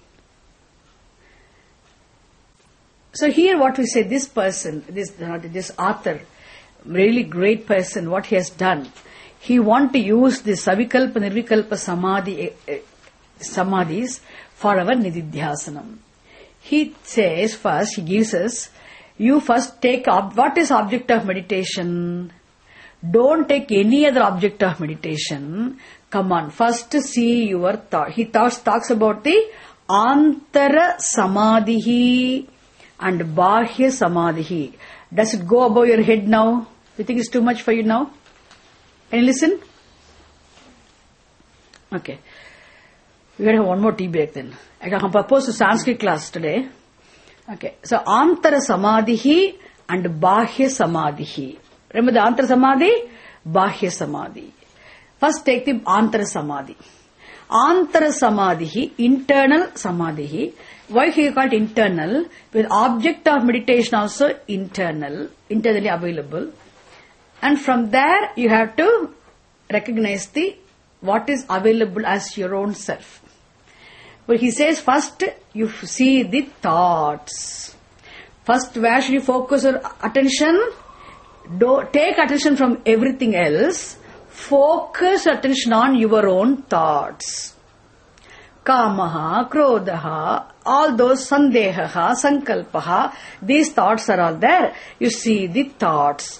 [SPEAKER 1] So here what we say, this person, this, this author, really great person, what he has done, he want to use the savikalpa, nirvikalpa samadhi, eh, samadhis for our nididhyasanam. He says first, he gives us, you first take, ob- what is object of meditation? Don't take any other object of meditation. Come on, first see your thought. He talks, talks about the antara samadhi and bahya samadhi. Does it go above your head now? You think it's too much for you now? Can you listen? Okay. We're going to have one more tea break then. I can propose a Sanskrit class today. Okay. So, antara samadhi and bahya samadhi. Remember the antara samadhi? Bahya samadhi. First take the antara samadhi. Antara samadhi, internal samadhi. Why he called internal? With object of meditation also internal, internally available. And from there you have to recognize the what is available as your own self. But he says first you see the thoughts. First, where should you focus your attention? Do, take attention from everything else. Focus attention on your own thoughts. Kamaha, Krodaha, all those Sandehaha, Sankalpaha, these thoughts are all there. You see the thoughts.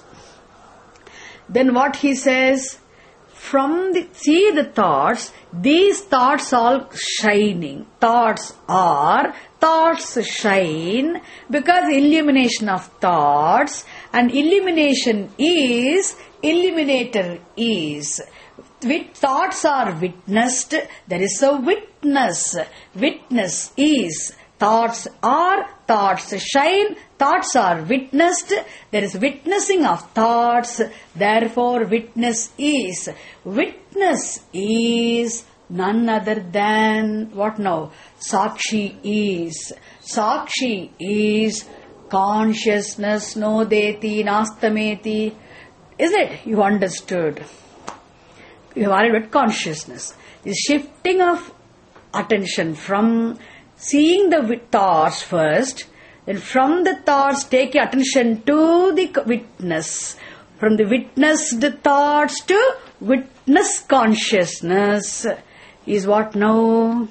[SPEAKER 1] Then what he says, from the, see the thoughts, these thoughts all shining. Thoughts are, thoughts shine because illumination of thoughts, and illumination is, illuminator is. With thoughts are witnessed, there is a witness. Witness is. Thoughts are, thoughts shine, thoughts are witnessed, there is witnessing of thoughts, therefore witness is. Witness is none other than, what now? Sakshi is. Sakshi is consciousness, no deti, nastameti. Isn't it? You understood. You have already read consciousness. The shifting of attention from seeing the thoughts first, then from the thoughts take your attention to the witness. From the witnessed thoughts to witness consciousness is what now?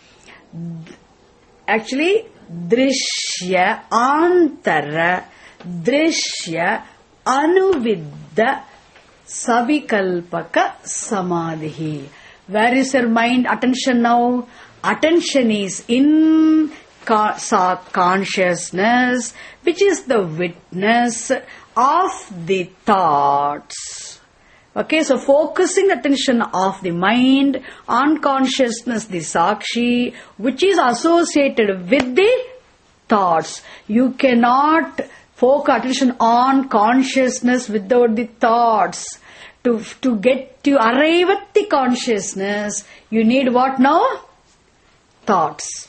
[SPEAKER 1] Actually, drishya antara drishya anuvidda savikalpaka samadhi. Where is your mind attention now? Attention is in consciousness, which is the witness of the thoughts. Okay, so focusing attention of the mind on consciousness, the sakshi, which is associated with the thoughts. You cannot focus attention on consciousness without the thoughts. To, to get to arrive at the consciousness, you need what now? Thoughts.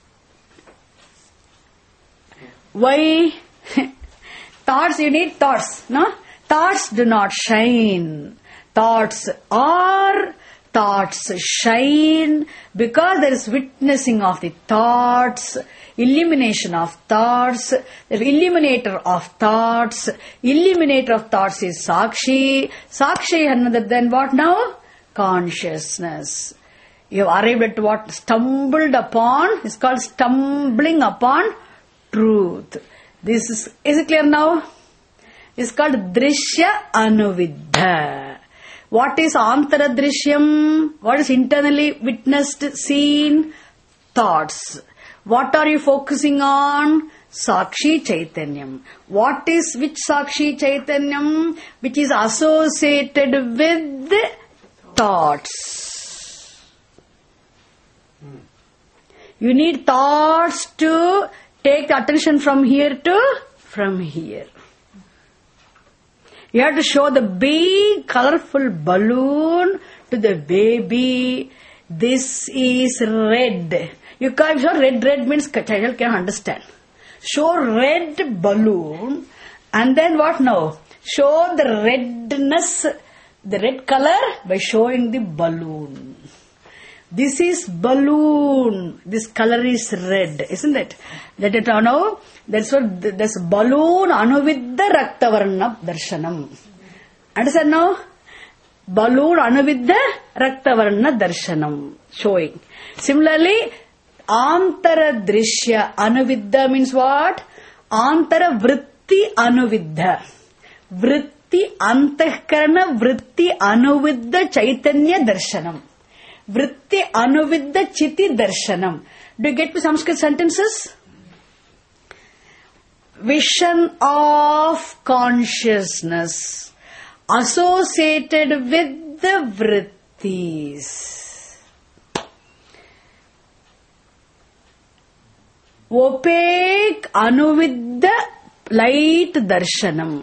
[SPEAKER 1] Why? Thoughts, you need thoughts, no? Thoughts do not shine. Thoughts are, thoughts shine, because there is witnessing of the thoughts, illumination of thoughts, the illuminator of thoughts. Illuminator of thoughts is Sakshi. Sakshi another than what now? Consciousness. You have arrived at what? Stumbled upon. It's called stumbling upon truth. This is, is it clear now? is called Drishya Anuviddha. What is Antara Drishyam? What is internally witnessed, seen? Thoughts. What are you focusing on? Sakshi Chaitanyam. What is which Sakshi Chaitanyam? Which is associated with thoughts. You need thoughts to take the attention from here to from here. You have to show the big colorful balloon to the baby. This is red. You can't show red, red means child can understand. Show red balloon and then what now? Show the redness, the red color by showing the balloon. This is balloon. This color is red, isn't it? Let it know. That's what this balloon anuviddha raktavarna darshanam. Understand now? Balloon anuviddha raktavarna darshanam. Showing. Similarly, Antara drishya anuviddha means what? Antara vritti anuviddha. Vritti antahkarana vritti anuviddha chaitanya darshanam. Vritti anuviddha chiti darshanam. Do you get me Sanskrit sentences? Vision of consciousness associated with the vrittis. Opaque anuviddha light darshanam.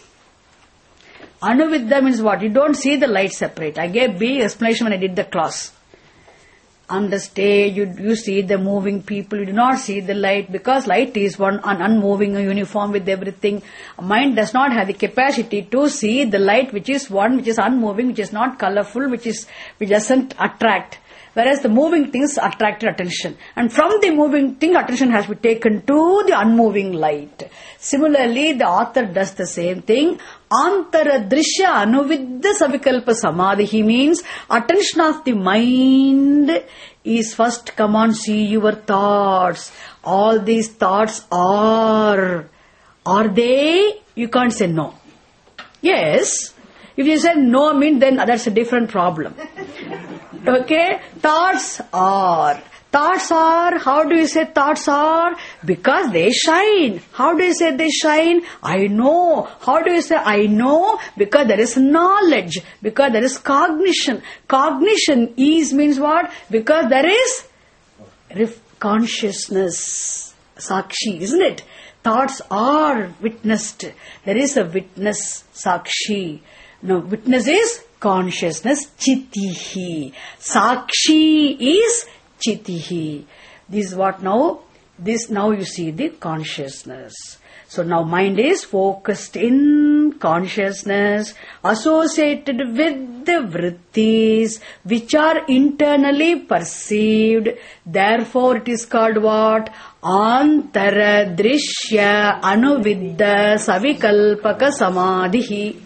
[SPEAKER 1] Anuviddha means what? You don't see the light separate. I gave big explanation when I did the class. On the stage, you, you see the moving people. You do not see the light because light is one un, unmoving, uniform with everything. Mind does not have the capacity to see the light which is one, which is unmoving, which is not colorful, which is which doesn't attract. Whereas the moving things attracted attention. And from the moving thing, attention has been taken to the unmoving light. Similarly, the author does the same thing. Antara drishya anuviddha savikalpa samadhi means attention of the mind is first come on, see your thoughts. All these thoughts are, are they? You can't say no. Yes. If you say no mean then that's a different problem. Okay, thoughts are. Thoughts are, how do you say thoughts are? Because they shine. How do you say they shine? I know. How do you say I know? Because there is knowledge. Because there is cognition. Cognition is means what? Because there is ref- consciousness. Sakshi, isn't it? Thoughts are witnessed. There is a witness, Sakshi. Now, witness is consciousness, chitihi. Sakshi is chitihi. This is what now? This now you see the consciousness. So now mind is focused in consciousness associated with the vrittis which are internally perceived. Therefore it is called what? Antara drishya anuviddha savikalpaka samadhi.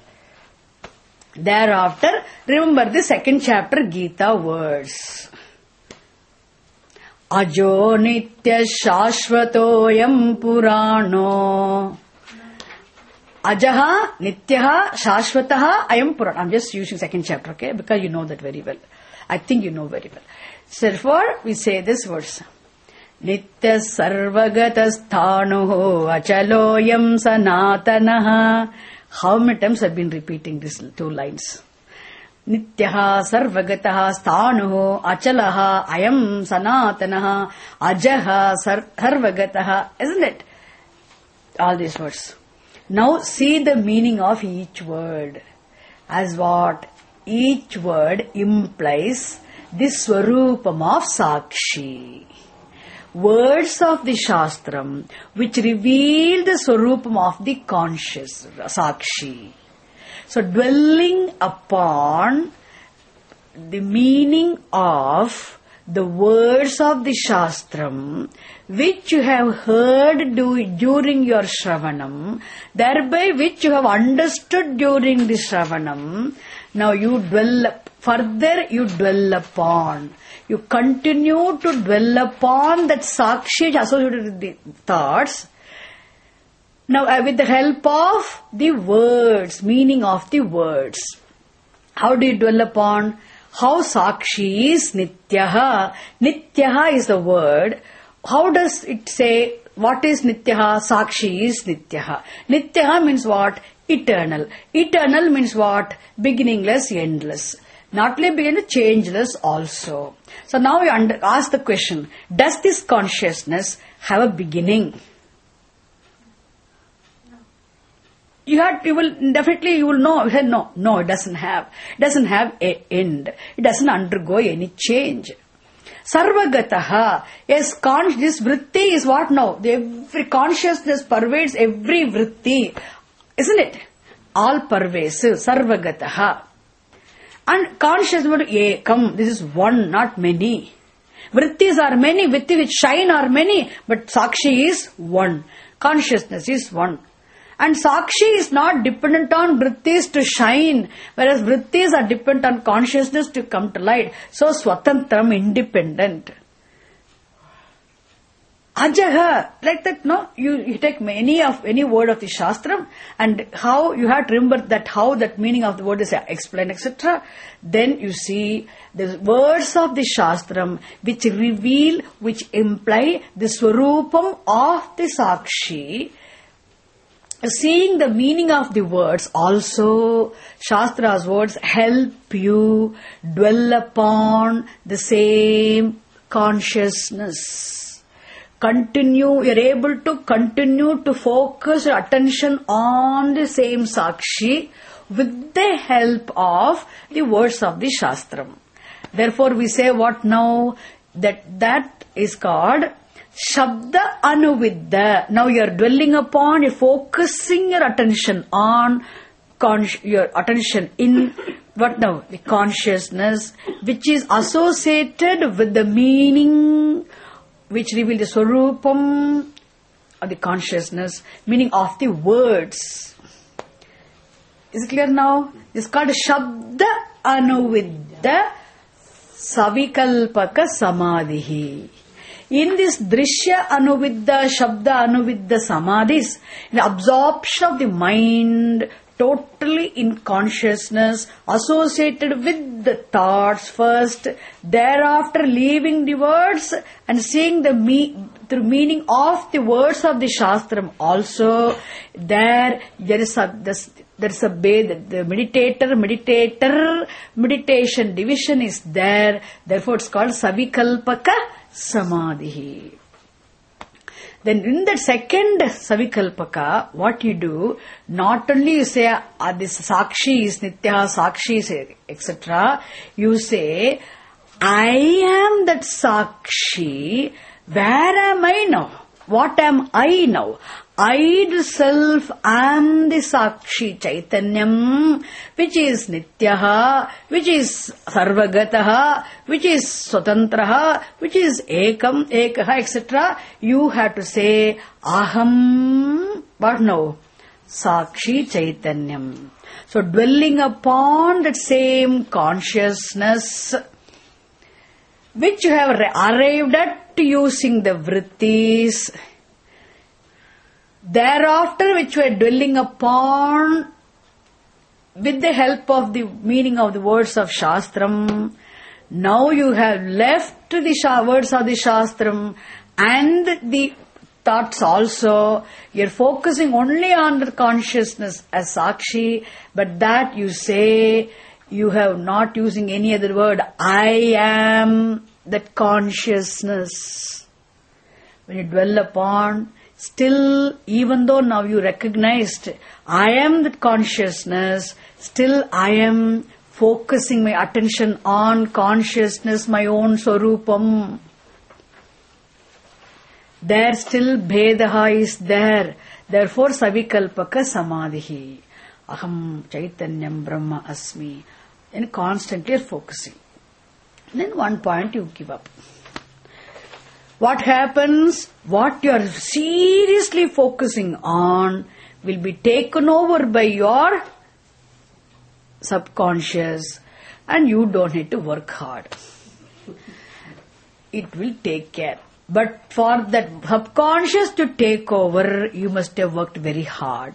[SPEAKER 1] Thereafter, remember the second chapter Gita words. Ajo nitya shashvatoyam purano. Ajaha nityaha shashvataha ayam purana. I'm just using second chapter, okay? Because you know that very well. I think you know very well. So therefore, we say this verse. Nitya sarvagatasthano achaloyam sanatanaha. How many times I've been repeating these two lines? Nityaha sarvagataha sthanuho achalaha ayam sanatanaha ajaha sarvagataha. Isn't it? All these words. Now see the meaning of each word. As what? Each word implies the swarupam of Sakshi. Words of the Shastram which reveal the Swarupam of the conscious, Sakshi. So dwelling upon the meaning of the words of the Shastram which you have heard do, during your Shravanam, thereby which you have understood during the Shravanam, now you dwell, further you dwell upon. You continue to dwell upon that Sakshi associated with the thoughts. Now, uh, with the help of the words, meaning of the words, how do you dwell upon? How Sakshi is Nityaha. Nityaha is the word. How does it say, what is Nityaha? Sakshi is Nityaha. Nityaha means what? Eternal. Eternal means what? Beginningless, endless. Not only beginning, changeless also. So now we under, ask the question, does this consciousness have a beginning? You have, you will, definitely you will know, you said no, no, it doesn't have. It doesn't have a end. It doesn't undergo any change. Sarvagataha. Yes, con- this vritti is what now? The every consciousness pervades every vritti. Isn't it? All pervasive. Sarvagataha. And consciousness, ekam, this is one, not many. Vrittis are many, vritti which shine are many, but Sakshi is one. Consciousness is one. And Sakshi is not dependent on vrittis to shine, whereas vrittis are dependent on consciousness to come to light. So, Swatantram, independent. Ajaha, like that, no? You, you take any of any word of the Shastram, and how you have to remember that how that meaning of the word is explained, et cetera. Then you see the words of the Shastram which reveal, which imply the Swarupam of the Sakshi. Seeing the meaning of the words also, Shastra's words help you dwell upon the same consciousness. Continue, you're able to continue to focus your attention on the same Sakshi with the help of the words of the Shastram. Therefore we say what now? That that is called Shabda Anuvidda. Now you are dwelling upon, you're focusing your attention on, con- your attention in, what now? The consciousness which is associated with the meaning which reveal the Swarupam of the consciousness, meaning of the words. Is it clear now? It's called Shabda Anuvidda Savikalpaka Samadhihi. In this Drishya Anuvidda, Shabda Anuvidda Samadhis, the absorption of the mind totally in consciousness, associated with the thoughts first, thereafter leaving the words and seeing the me- through meaning of the words of the Shastram also, there, there is a, this, there is a bay, the, the meditator, meditator, meditation division is there, therefore it's called Savikalpaka Samadhi. Then in that second Savikalpaka, what you do, not only you say, ah, this Sakshi is Nitya, Sakshi is et cetera. You say, I am that Sakshi, where am I now? What am I now? I the self am the Sakshi Chaitanyam, which is Nityaha, which is Sarvagataha, which is Swatantraha, which is Ekam, Ekaha, et cetera. You have to say, Aham, what now? Sakshi Chaitanyam. So dwelling upon that same consciousness, which you have arrived at using the vrittis, thereafter which we are dwelling upon with the help of the meaning of the words of Shastram. Now you have left the sha- words of the Shastram and the thoughts also. You are focusing only on the consciousness as Sakshi, but that you say, you have not using any other word. I am that consciousness. When you dwell upon, still, even though now you recognized, I am that consciousness, still I am focusing my attention on consciousness, my own Swarupam. There still Bhedaha is there. Therefore, Savikalpaka Samadhihi. Aham Chaitanyam Brahma Asmi. And constantly focusing. Then one point you give up. What happens? What you are seriously focusing on will be taken over by your subconscious, and you don't need to work hard. It will take care. But for that subconscious to take over, you must have worked very hard.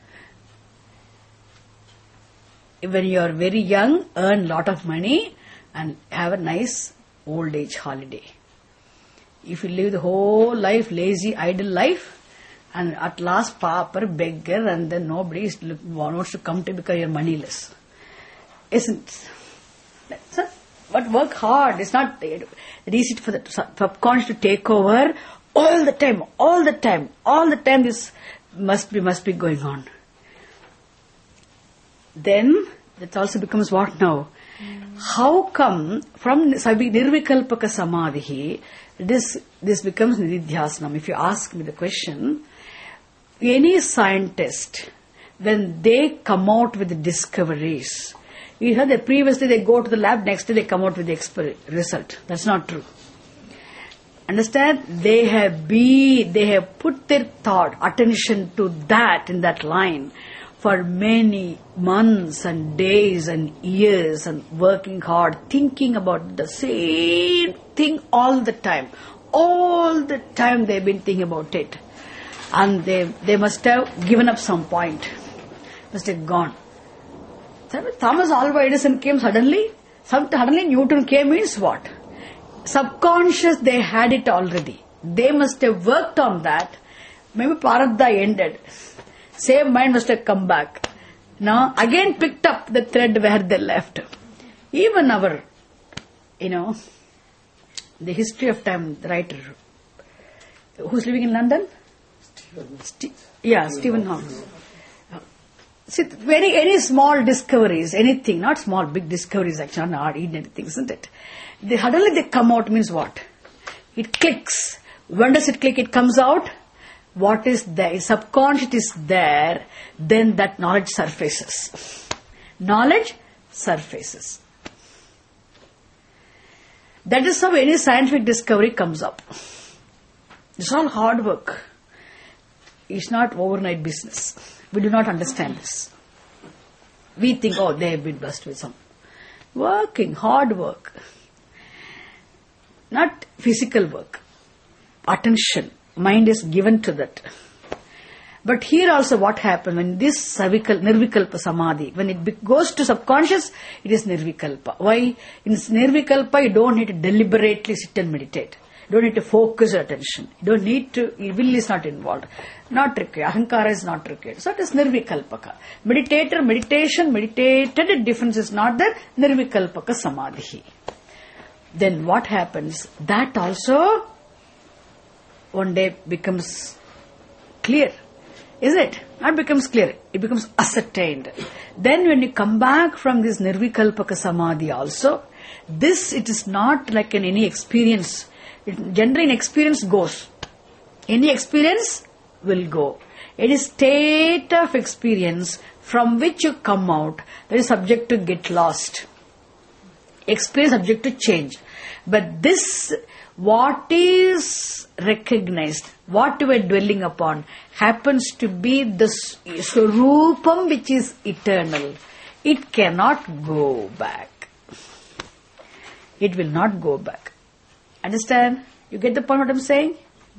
[SPEAKER 1] When you are very young, earn lot of money and have a nice old age holiday. If you live the whole life, lazy, idle life, and at last pauper, beggar, and then nobody is look, wants to come to because you are moneyless. Isn't it? But work hard. It's not easy for the subconscious to take over all the time, all the time, all the time. This must be must be going on. Then that also becomes what now? Mm. How come from Nirvikalpaka Samadhi this this becomes Nididhyasanam? If you ask me the question, any scientist, when they come out with discoveries, you heard that previously they go to the lab, next day they come out with the exper- result. That's not true. Understand? They have been, they have put their thought, attention to that in that line for many months and days and years and working hard, thinking about the same thing all the time. All the time they've been thinking about it. And they they must have given up some point. Must have gone. Thomas Alva Edison came suddenly. Suddenly Newton came means what? Subconscious, they had it already. They must have worked on that. Maybe Paradha ended. Same mind must have come back. Now again picked up the thread where they left. Even our, you know, the history of time, the writer, who's living in London? Ste- yeah, Stephen Hawking. See, very any small discoveries, anything, not small, big discoveries actually, not ordinary things, isn't it? They suddenly they come out means what? It clicks. When does it click? It comes out. What is there? Subconscious is there. Then that knowledge surfaces. Knowledge surfaces. That is how any scientific discovery comes up. It's all hard work. It's not overnight business. We do not understand this. We think, oh, they have been blessed with some working, hard work. Not physical work. Attention. Mind is given to that. But here also what happens when this savikal, nirvikalpa samadhi, when it goes to subconscious, it is nirvikalpa. Why? In nirvikalpa, you don't need to deliberately sit and meditate. You don't need to focus your attention. You don't need to, will is not involved. Not required. Ahankara is not required. So it is nirvikalpaka. Meditator, meditation, meditated difference is not there. Nirvikalpaka samadhi. Then what happens? That also one day becomes clear. Is it? Not becomes clear. It becomes ascertained. Then when you come back from this nirvikalpaka samadhi also, this it is not like an any experience. It, generally an experience goes. Any experience will go. It is state of experience from which you come out that is subject to get lost. Experience subject to change. But this, what is recognized, what you are dwelling upon, happens to be the Swarupam which is eternal. It cannot go back. It will not go back. Understand? You get the point what I am saying?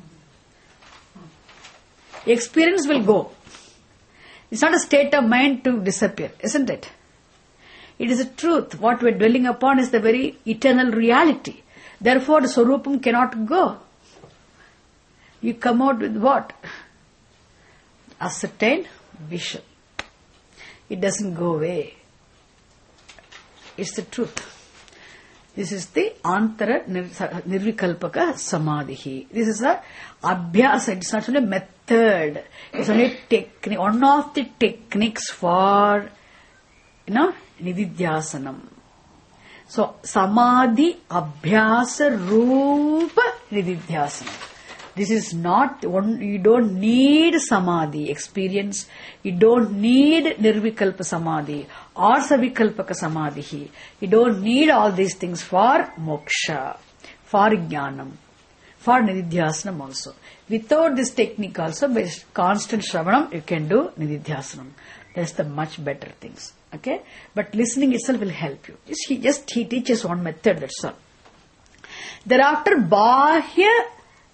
[SPEAKER 1] Experience will go. It's not a state of mind to disappear, isn't it? It is a truth. What we are dwelling upon is the very eternal reality. Therefore, the Swarupam cannot go. You come out with what? Ascertained vision. It doesn't go away. It's the truth. This is the Antara Nirvikalpaka Samadhi. This is a Abhyasa. It's not only a method. It's only a technique. One of the techniques for, you know, Nididhyasanam. So, Samadhi Abhyasa Rupa Nididhyasanam. This is not, one, you don't need Samadhi experience. You don't need Nirvikalpa Samadhi or Savikalpaka Samadhi. You don't need all these things for moksha, for jnanam, for Nididhyasanam also. Without this technique also, by constant Shravanam, you can do Nididhyasanam. That's the much better things. Okay? But listening itself will help you. Just he, just he teaches one method, that's all. Thereafter, Bahya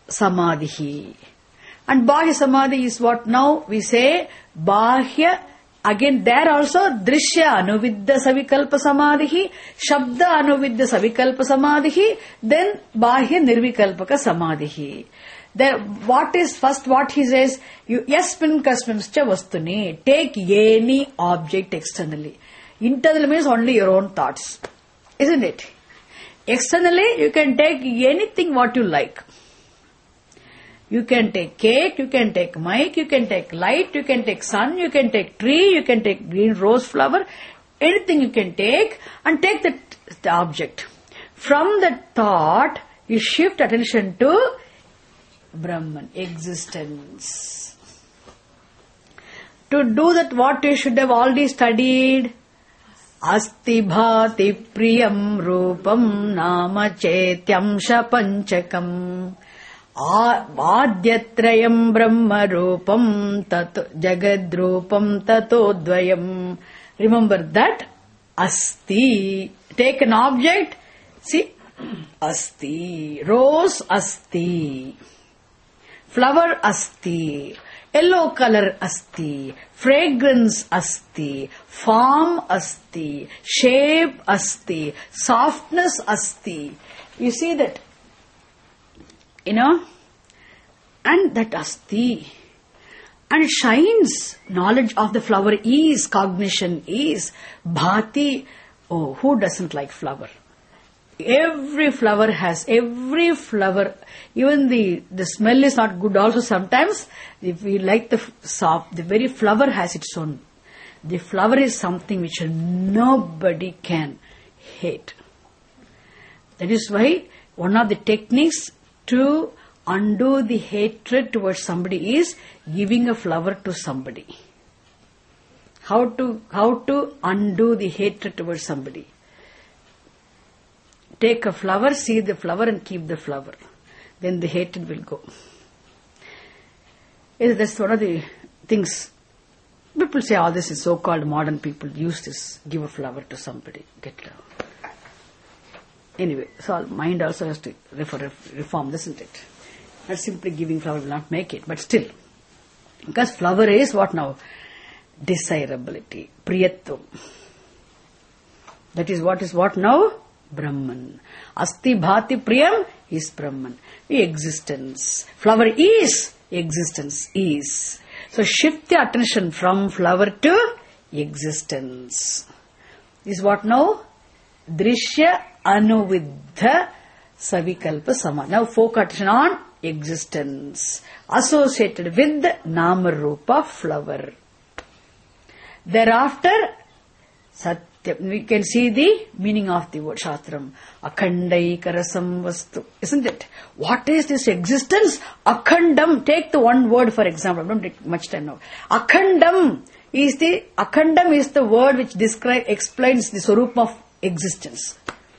[SPEAKER 1] samadhi. And bahya samadhi is what now we say bahya. Again, there also drishya anuvidya savikalpa samadhi, shabda anuvidya savikalpa samadhi, then bahya nirvikalpaka samadhi. There, what is first? What he says? You yasmin kasmimscha vastuni. Take any object externally. Internal means only your own thoughts, isn't it? Externally, you can take anything what you like. You can take cake, you can take mic, you can take light, you can take sun, you can take tree, you can take green rose flower, anything you can take, and take the, the object. From the thought, you shift attention to Brahman, existence. To do that, what you should have already studied? Asti bhati priyam rupam nama chetyam shapanchakam. Adyatrayam brahma rupam tato jagadrupam tato dvayam. Remember that asti. Take an object. See, asti. Rose asti. Flower asti. Yellow color asti. Fragrance asti. Form asti. Shape asti. Softness asti. You see that? You know, and that asti, and shines. Knowledge of the flower is, cognition is, bhati. Oh, who doesn't like flower? Every flower has, every flower, even the, the smell is not good also sometimes. If we like the soft, the very flower has its own. The flower is something which nobody can hate. That is why one of the techniques to undo the hatred towards somebody is giving a flower to somebody. How to, how to undo the hatred towards somebody? Take a flower, see the flower and keep the flower. Then the hatred will go. Yes, that's one of the things. People say all this is so-called modern people use this. Give a flower to somebody, get love. Anyway, so mind also has to refer, reform, isn't it? Not simply giving flower will not make it, but still. Because flower is what now? Desirability, priyatvam. That is what is what now? Brahman. Asti bhati priyam is Brahman. Existence. Flower is, existence is. So shift the attention from flower to existence. Is what now? Drishya anuvidha savikalpa samadhi. Now focus on existence associated with nama rupa flower. Thereafter, satya, we can see the meaning of the word shastram. Akhandaikarasam vastu. Isn't it? What is this existence? Akhandam. Take the one word for example. I don't take much time now. Akhandam is the, akhandam is the word which describe, explains the swarup of existence.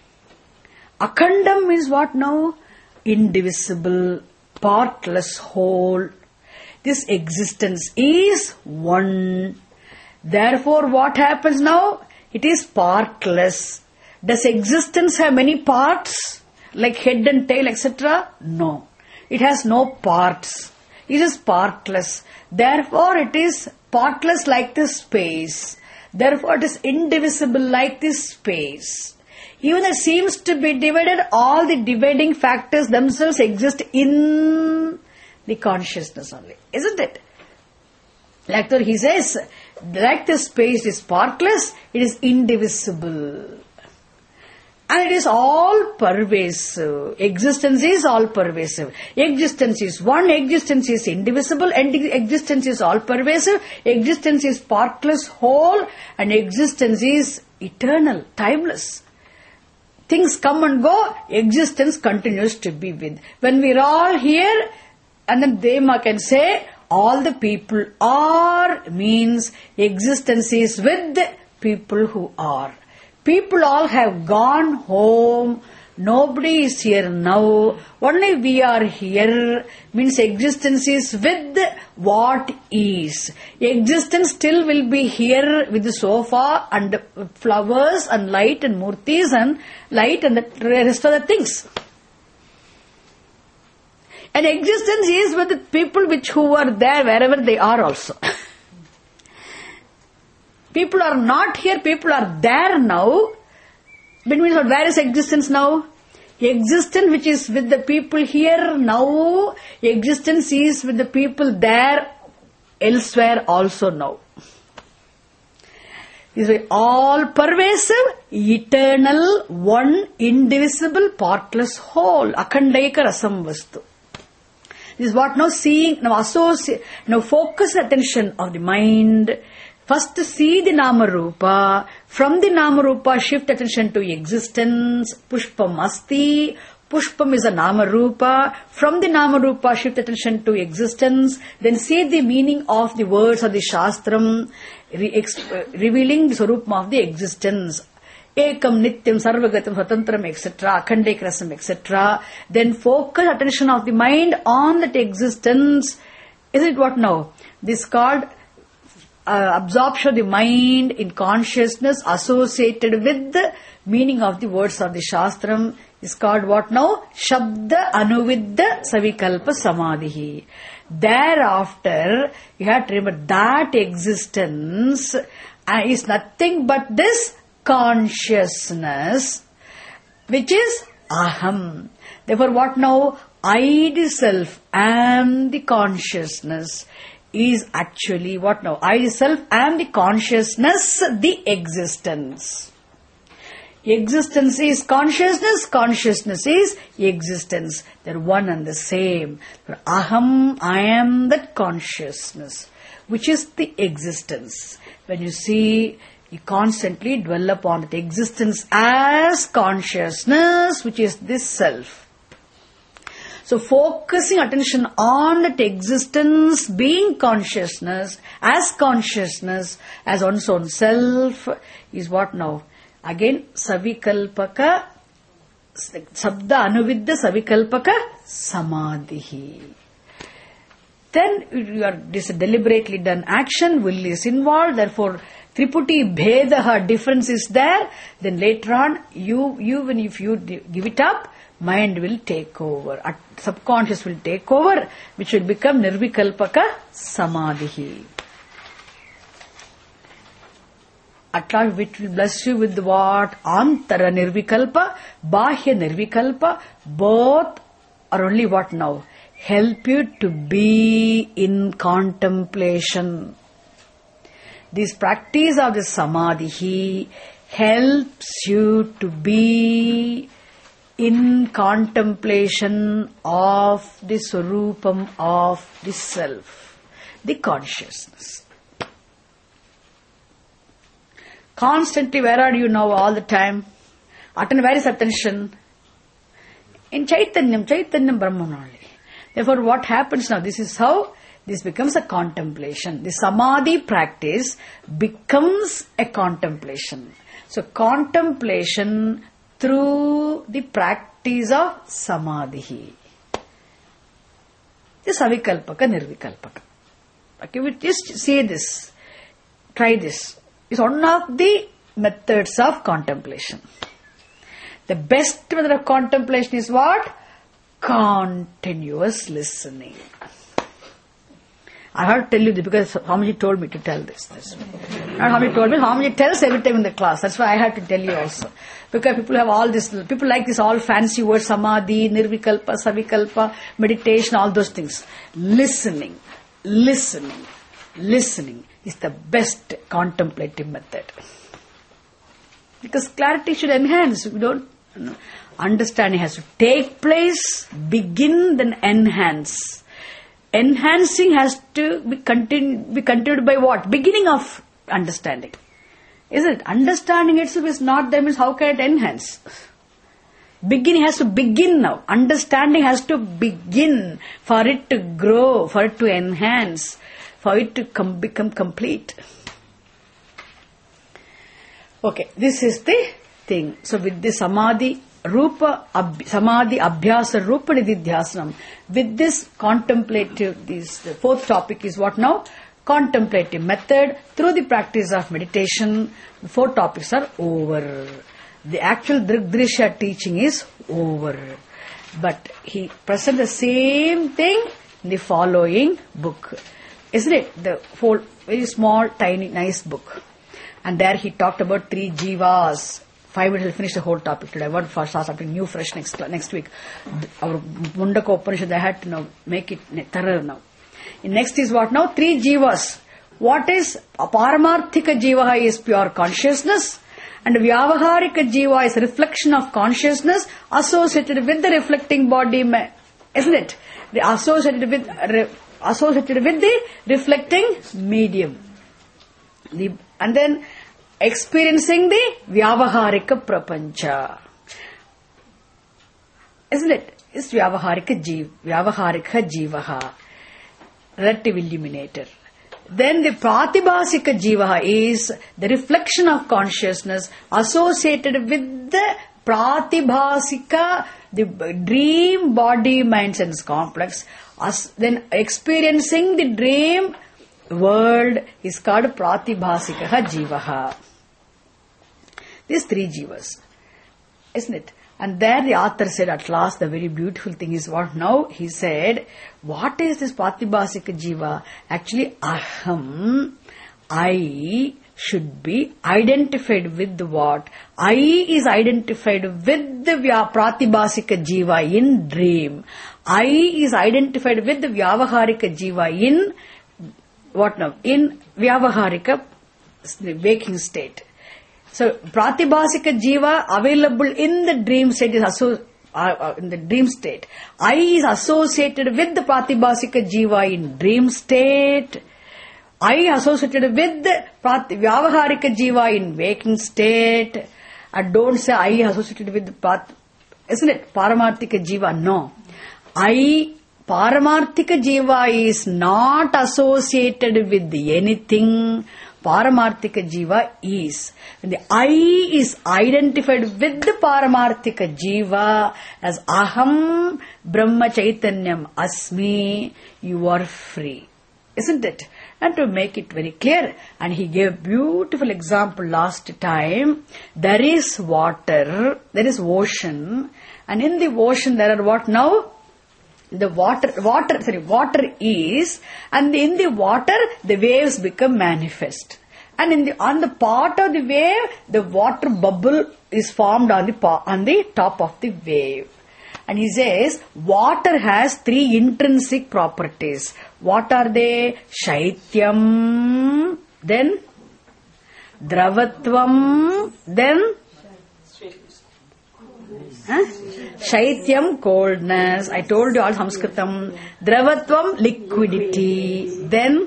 [SPEAKER 1] Akhandam means what now? Indivisible, partless whole. This existence is one. Therefore, what happens now? It is partless. Does existence have many parts? Like head and tail, et cetera? No. It has no parts. It is partless. Therefore, it is partless like this space. Therefore, it is indivisible like this space. Even it seems to be divided, all the dividing factors themselves exist in the consciousness only. Isn't it? Like that he says, like the space is partless, it is indivisible. And it is all pervasive. Existence is all pervasive. Existence is one, existence is indivisible, and existence is all pervasive. Existence is partless whole, and existence is eternal, timeless. Things come and go, existence continues to be with. When we are all here, and then Deva can say, all the people are means existence is with the people who are. People all have gone home. Nobody is here now. Only we are here. Means existence is with what is. Existence still will be here with the sofa and flowers and light and murtis and light and the rest of the things. And existence is with the people which who are there wherever they are also. People are not here, people are there now. But means what? Where is existence now? Existence which is with the people here now, existence is with the people there, elsewhere also now. This is all pervasive, eternal, one, indivisible, partless whole. Akhandaika rasam vastu. This is what now seeing, now associate, now focus attention of the mind. First see the Nama Rupa. From the Nama Rupa shift attention to existence. Pushpam asti. Pushpam is a Nama Rupa. From the Nama Rupa shift attention to existence. Then see the meaning of the words of the Shastram. Re- exp- revealing the Swarupam of the existence. Ekam Nityam Sarvagatam Swatantram et cetera. Akhandek Rasam et cetera. Then focus attention of the mind on that existence. Is it what now? This is called Uh, absorption of the mind in consciousness associated with the meaning of the words of the Shastram is called what now? Shabda Anuvidda Savikalpa Samadhi. Thereafter, you have to remember that existence uh, is nothing but this consciousness, which is Aham. Therefore, what now? I, the self, am the consciousness. Is actually what now? I self am the consciousness, the existence. Existence is consciousness, consciousness is existence. They're one and the same. Aham, I am that consciousness, which is the existence. When you see, you constantly dwell upon that existence as consciousness, which is this self. So focusing attention on that existence, being consciousness, as consciousness, as one's own self, is what now? Again, Savikalpaka, Sabda Anuvidda Savikalpaka Samadhi. Then you are, this deliberately done action, will is involved, therefore Triputi Bhedaha, difference is there, then later on, you, even if you give it up, mind will take over, subconscious will take over, which will become Nirvikalpaka Samadhi. At last, which will bless you with what? Antara Nirvikalpa, Bahya Nirvikalpa, both are only what now? Help you to be in contemplation. This practice of the Samadhi helps you to be in contemplation of the Swarupam of the self, the consciousness. Constantly, where are you now all the time? Atten, where is attention? In Chaitanyam, Chaitanyam Brahman only. Therefore, what happens now? This is how this becomes a contemplation. The Samadhi practice becomes a contemplation. So, contemplation through the practice of Samadhi. This Avikalpaka, Nirvikalpaka. Okay, we just see this. Try this. It's one of the methods of contemplation. The best method of contemplation is what? Continuous listening. I have to tell you this because Swamiji told me to tell this. this. Not Swamiji told me, Swamiji tells every time in the class. That's why I had to tell you also. Because people have all this, people like this all fancy words, Samadhi, Nirvikalpa, Savikalpa, meditation, all those things. Listening, listening, listening is the best contemplative method. Because clarity should enhance. We don't, you know, understanding has to take place, begin, then enhance. Enhancing has to be, continu- be continued by what? Beginning of understanding. Is it? Understanding itself is not there, means how can it enhance? Beginning has to begin now. Understanding has to begin for it to grow, for it to enhance, for it to com- become complete. Okay, this is the thing. So with the Samadhi, Rupa, ab, Samadhi, Abhyasa, Rupa Nididhyasanam, with this contemplative, this, the fourth topic is what now? Contemplative method through the practice of meditation. The four topics are over. The actual Drigdrishya teaching is over. But he presents the same thing in the following book. Isn't it? The whole very small, tiny, nice book. And there he talked about three jivas. Five minutes, we'll finish the whole topic today. I want to start something new, fresh next next week. Our Mundaka Upanishad, I had to now make it thorough now. And next is what now? Three jivas. What is Paramarthika jiva is pure consciousness, and Vyavaharika jiva is reflection of consciousness associated with the reflecting body, isn't it? The associated with re, associated with the reflecting medium. The, and then experiencing the Vyavaharika prapancha. Isn't it? It's Vyavaharika jiva, Vyavaharika jivaha, relative illuminator. Then the Pratibhasika jiva is the reflection of consciousness associated with the Pratibhasika, the dream body mind sense complex. As, then experiencing the dream world is called Pratibhasika jiva. These three jivas, isn't it? And there the author said at last the very beautiful thing is what now? He said, what is this Pratibhasika jiva? Actually, aham, I should be identified with what? I is identified with the Pratibhasika jiva in dream. I is identified with the Vyavaharika jiva in what now? In Vyavaharika waking state. So, Pratibhasika jiva available in the dream state is asso- uh, uh, in the dream state. I is associated with the Pratibhasika jiva in dream state. I associated with the Prati- Vyavaharika jiva in waking state. And don't say I associated with the Prat, isn't it? Paramarthika jiva. No. I, Paramarthika jiva is not associated with anything. Paramarthika jiva is. When the I is identified with the Paramarthika jiva as Aham Brahma Chaitanyam Asmi, you are free. Isn't it? And to make it very clear, and he gave beautiful example last time, there is water, there is ocean, and in the ocean there are what now? The water, water, sorry, water is, and in the water, the waves become manifest. And in the, on the part of the wave, the water bubble is formed on the, on the top of the wave. And he says, water has three intrinsic properties. What are they? Shaityam, then Dravatvam, then Huh? Shaityam, coldness. I told you all Sanskritam. Dravatvam, liquidity. Then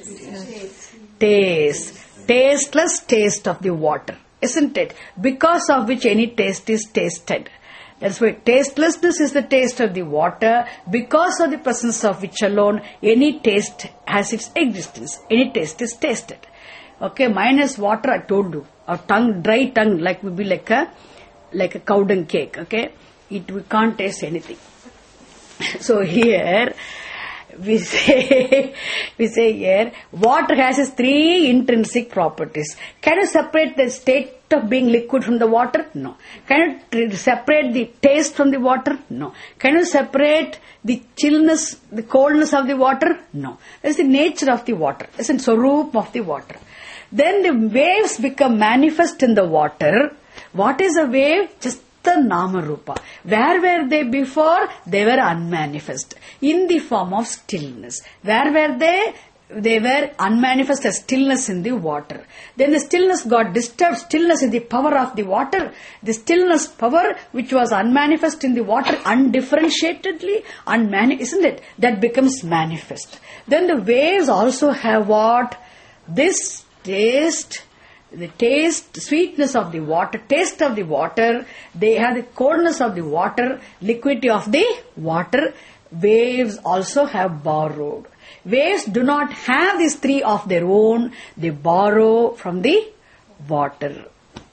[SPEAKER 1] taste. Tasteless taste of the water. Isn't it? Because of which any taste is tasted. That's why tastelessness is the taste of the water. Because of the presence of which alone any taste has its existence. Any taste is tasted. Okay, minus water I told you. Our tongue, dry tongue, like will be like a like a cow dung cake, okay? It we can't taste anything. So here we say we say here water has its three intrinsic properties. Can you separate the state of being liquid from the water? No. Can you separate the taste from the water? No. Can you separate the chillness, the coldness of the water? No. That's the nature of the water. It's the swarup of the water. Then the waves become manifest in the water. What is a wave? Just the Nama Rupa. Where were they before? They were unmanifest. In the form of stillness. Where were they? They were unmanifest as stillness in the water. Then the stillness got disturbed. Stillness is the power of the water. The stillness power which was unmanifest in the water undifferentiatedly, unmani- isn't it? That becomes manifest. Then the waves also have what? This taste, the taste, sweetness of the water, taste of the water, they have the coldness of the water, liquidity of the water. Waves also have borrowed. Waves do not have these three of their own, they borrow from the water.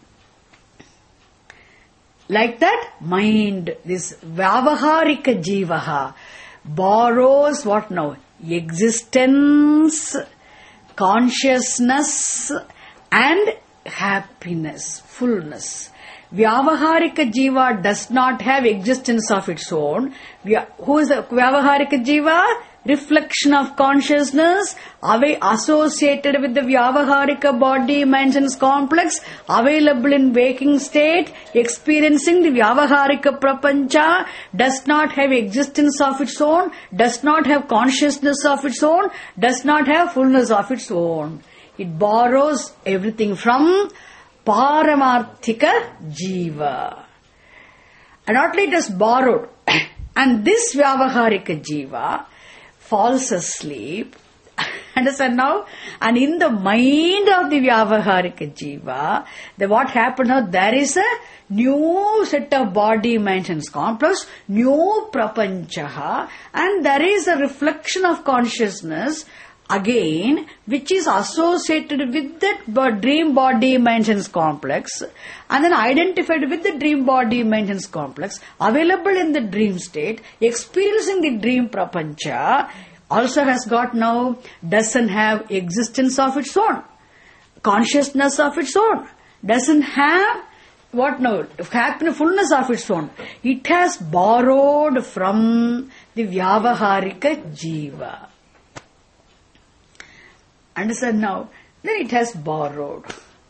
[SPEAKER 1] Like that, mind, this Vyavaharika jivaha, borrows what now? Existence, consciousness, and happiness, fullness. Vyavaharika Jiva does not have existence of its own. Who is the Vyavaharika Jiva? Reflection of consciousness, associated with the Vyavaharika body, mind, sense complex, available in waking state, experiencing the Vyavaharika Prapancha, does not have existence of its own, does not have consciousness of its own, does not have fullness of its own. It borrows everything from Paramarthika Jiva. And not only it is borrowed, and this Vyavaharika Jiva falls asleep, understand now? And in the mind of the Vyavaharika Jiva, the what happened now, there is a new set of body, mind, sense complex, new prapancha, and there is a reflection of consciousness again, which is associated with that dream body, mind, sense complex, and then identified with the dream body, mind, sense complex, available in the dream state, experiencing the dream prapancha, also has got now, doesn't have existence of its own, consciousness of its own, doesn't have what now, happiness, fullness of its own. It has borrowed from the Vyavaharika Jiva. Understand now? Then it has borrowed.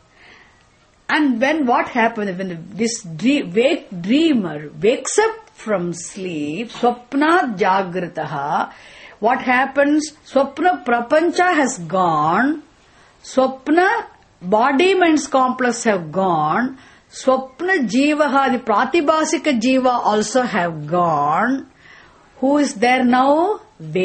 [SPEAKER 1] And when what happens, when this dream, wake, dreamer wakes up from sleep, Swapna Jagrataha, what happens? Swapna Prapancha has gone, Swapna body minds complex have gone, Swapna Jivaha, the Pratibhasika Jiva also have gone. Who is there now?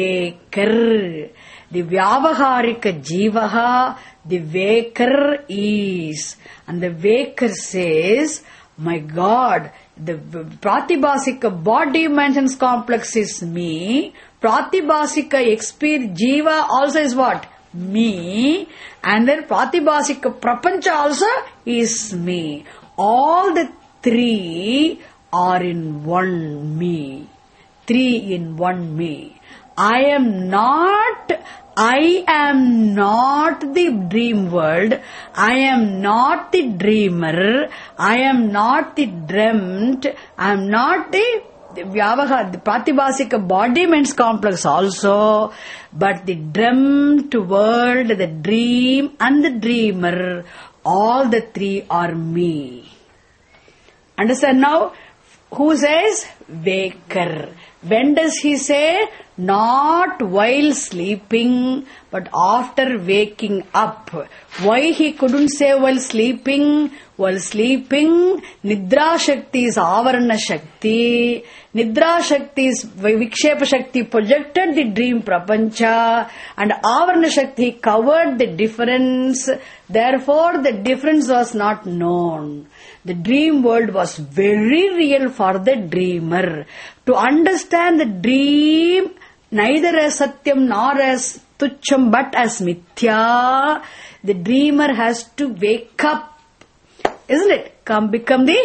[SPEAKER 1] Waker. The Vyavaharika Jivaha, the Waker is. And the Waker says, my God, the Pratibhasika body mentions complex is me. Pratibhasika experience Jiva also is what? Me. And then Pratibhasika Prapancha also is me. All the three are in one me. Three in one me. I am not, I am not the dream world. I am not the dreamer. I am not the dreamt. I am not the Vyavahar, the Pratibhasika body minds complex also. But the dreamt world, the dream and the dreamer, all the three are me. Understand now? Who says? Waker. When does he say? Not while sleeping, but after waking up. Why he couldn't say while sleeping? While sleeping, Nidra Shakti is Avarana Shakti. Nidra Shakti is Vikshepa Shakti projected the dream Prapancha, and Avarana Shakti covered the difference. Therefore, the difference was not known. The dream world was very real for the dreamer. To understand the dream, neither as Satyam nor as Tucham but as Mithya, the dreamer has to wake up. Isn't it? Come become the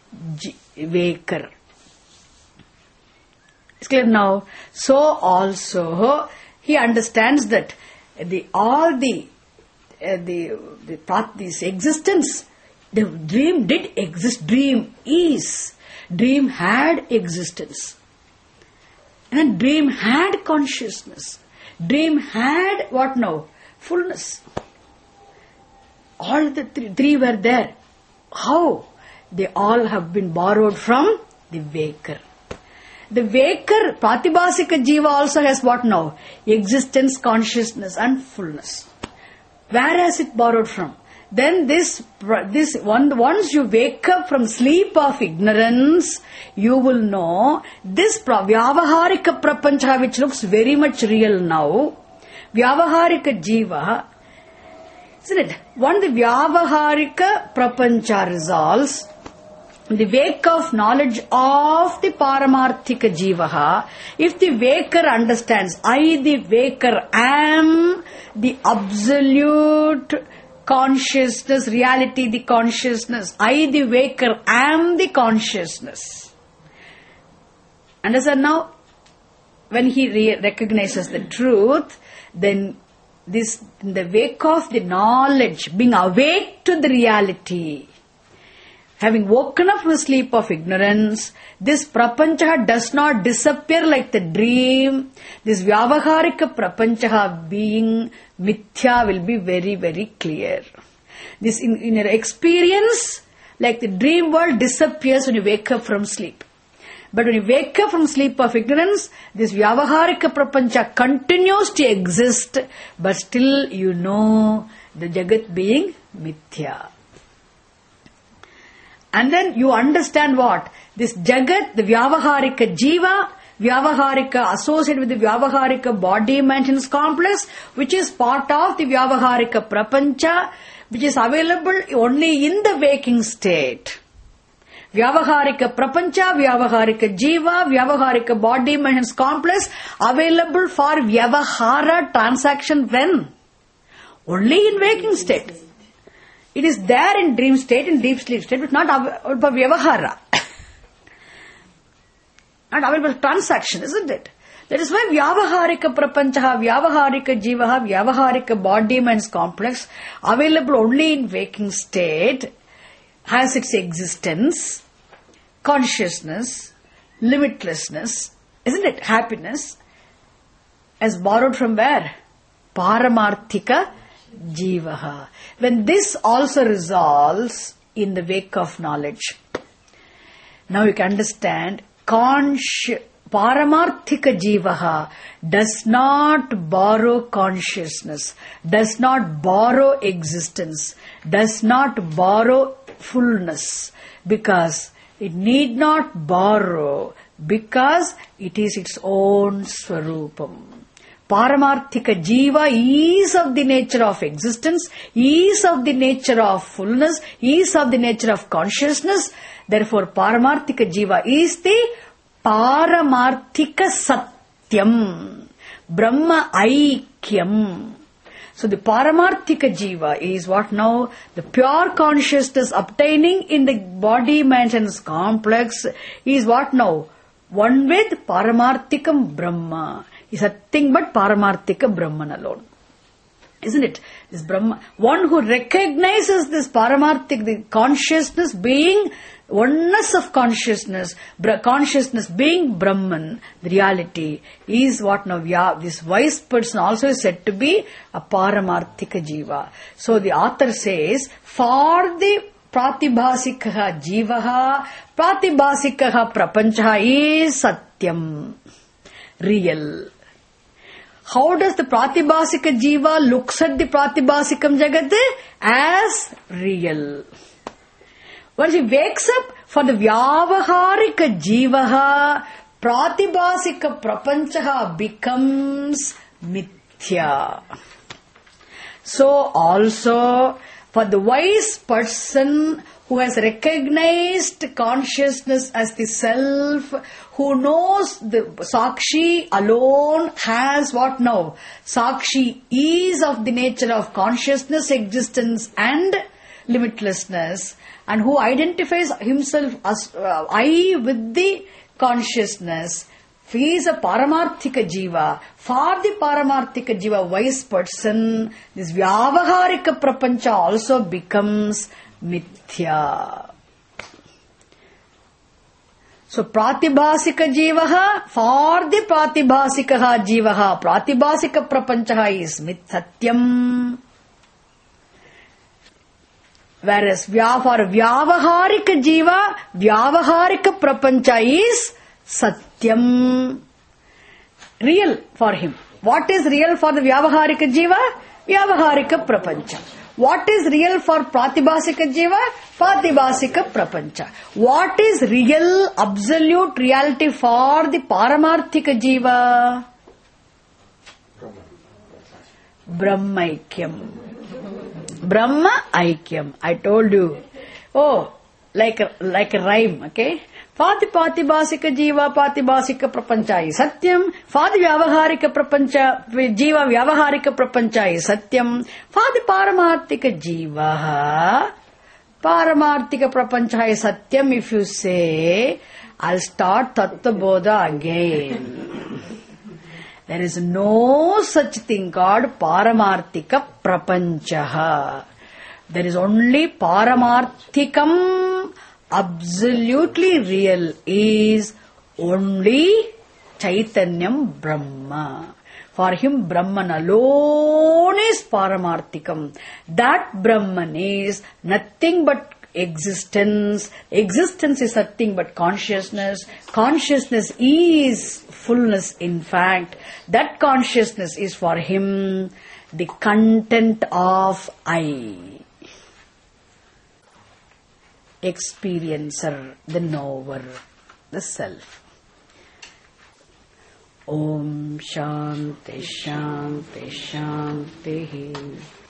[SPEAKER 1] waker. It's clear now. So also he understands that the all the uh, the the this existence, the dream did exist. Dream is. Dream had existence. And dream had consciousness. Dream had what now? Fullness. All the three, three were there. How? They all have been borrowed from the waker. The waker, Pratibhasika Jiva also has what now? Existence, consciousness and fullness. Where has it borrowed from? Then this, this one, once you wake up from sleep of ignorance, you will know this Vyavaharika Prapancha, which looks very much real now, Vyavaharika Jiva, isn't it? When the Vyavaharika Prapancha resolves, the wake of knowledge of the Paramarthika Jivaha, if the waker understands, I the waker am the absolute consciousness, reality, the consciousness. I, the waker, am the consciousness. Understand now? When he re- recognizes the truth, then this, in the wake of the knowledge, being awake to the reality, Having woken up from the sleep of ignorance, this prapancha does not disappear like the dream. This vyavaharika prapancha being mithya will be very, very clear. This in, in your experience, like the dream world disappears when you wake up from sleep. But when you wake up from sleep of ignorance, this vyavaharika prapancha continues to exist, but still you know the jagat being mithya. And then you understand what? This jagat, the vyavaharika jiva, vyavaharika associated with the vyavaharika body maintenance complex, which is part of the vyavaharika prapancha, which is available only in the waking state. Vyavaharika prapancha, vyavaharika jiva, vyavaharika body maintenance complex, available for vyavahara transaction when? Only in waking state. It is there in dream state, in deep sleep state, but not available for vyavahara. Not available for transaction, isn't it? That is why vyavaharika prapancha, vyavaharika jiva, vyavaharika body maintenance complex, available only in waking state, has its existence, consciousness, limitlessness, isn't it? Happiness, as borrowed from where? Paramarthika jivaha. When this also resolves in the wake of knowledge, now you can understand, consci- Paramarthika jivaha does not borrow consciousness, does not borrow existence, does not borrow fullness, because it need not borrow, because it is its own swarupam. Paramarthika jiva is of the nature of existence, is of the nature of fullness, is of the nature of consciousness. Therefore, Paramarthika jiva is the Paramarthika satyam, Brahma aikyam. So the Paramarthika jiva is what now? The pure consciousness obtaining in the body maintenance complex is what now? One with Paramarthikam Brahma. Is a thing but Paramarthika Brahman alone. Isn't it? This Brahma, one who recognizes this Paramarthik, the consciousness being oneness of consciousness, consciousness being Brahman, the reality is what now, this wise person also is said to be a Paramarthika jiva. So the author says, for the Pratibhasikaha jivaha, Pratibhasikaha prapancha is satyam, real. How does the Pratibhasika jiva looks at the Pratibhasikam jagat? As real. Once he wakes up, for the Vyavaharika jivaha, Pratibhasika prapanchaha becomes mithya. So also, for the wise person who has recognized consciousness as the self, who knows the Sakshi alone has what now? Sakshi is of the nature of consciousness, existence and limitlessness, and who identifies himself as uh, I with the consciousness. He is a Paramarthika jiva. For the Paramarthika jiva, wise person, this Vyavaharika prapancha also becomes mithya. So Pratibhasika jivaha, for the Pratibhasikaha jivaha, Pratibhasika prapanchaha is mithatyam. Whereas for Vyavaharika jiva, Vyavaharika prapancha is satyam. Real for him. What is real for the Vyavaharika jiva? Vyavaharika prapancha. What is real for Pratibhasika jiva? Pratibhasika prapancha. What is real, absolute reality for the Paramarthika jiva? Brahmaikyam. Brahma Aikyam. I told you. Oh, like a, like a rhyme, okay? For the Pratibhasika jiva, Pratibhasika prapancha is satyam. For the Vyavaharika prapancha, jiva Vyavaharika prapancha is satyam. For the Paramarthika jiva, Paramarthika prapancha is satyam. If you say, I'll start Tattva Bodha again. There is no such thing called Paramarthika prapancha. There is only Paramarthikam absolutely real is only Chaitanyam Brahma. For him, Brahman alone is Paramarthikam. That Brahman is nothing but existence. Existence is nothing but consciousness. Consciousness is fullness in fact. That consciousness is for him the content of I. Experiencer, the knower, the self. Om Shanti Shanti Shanti.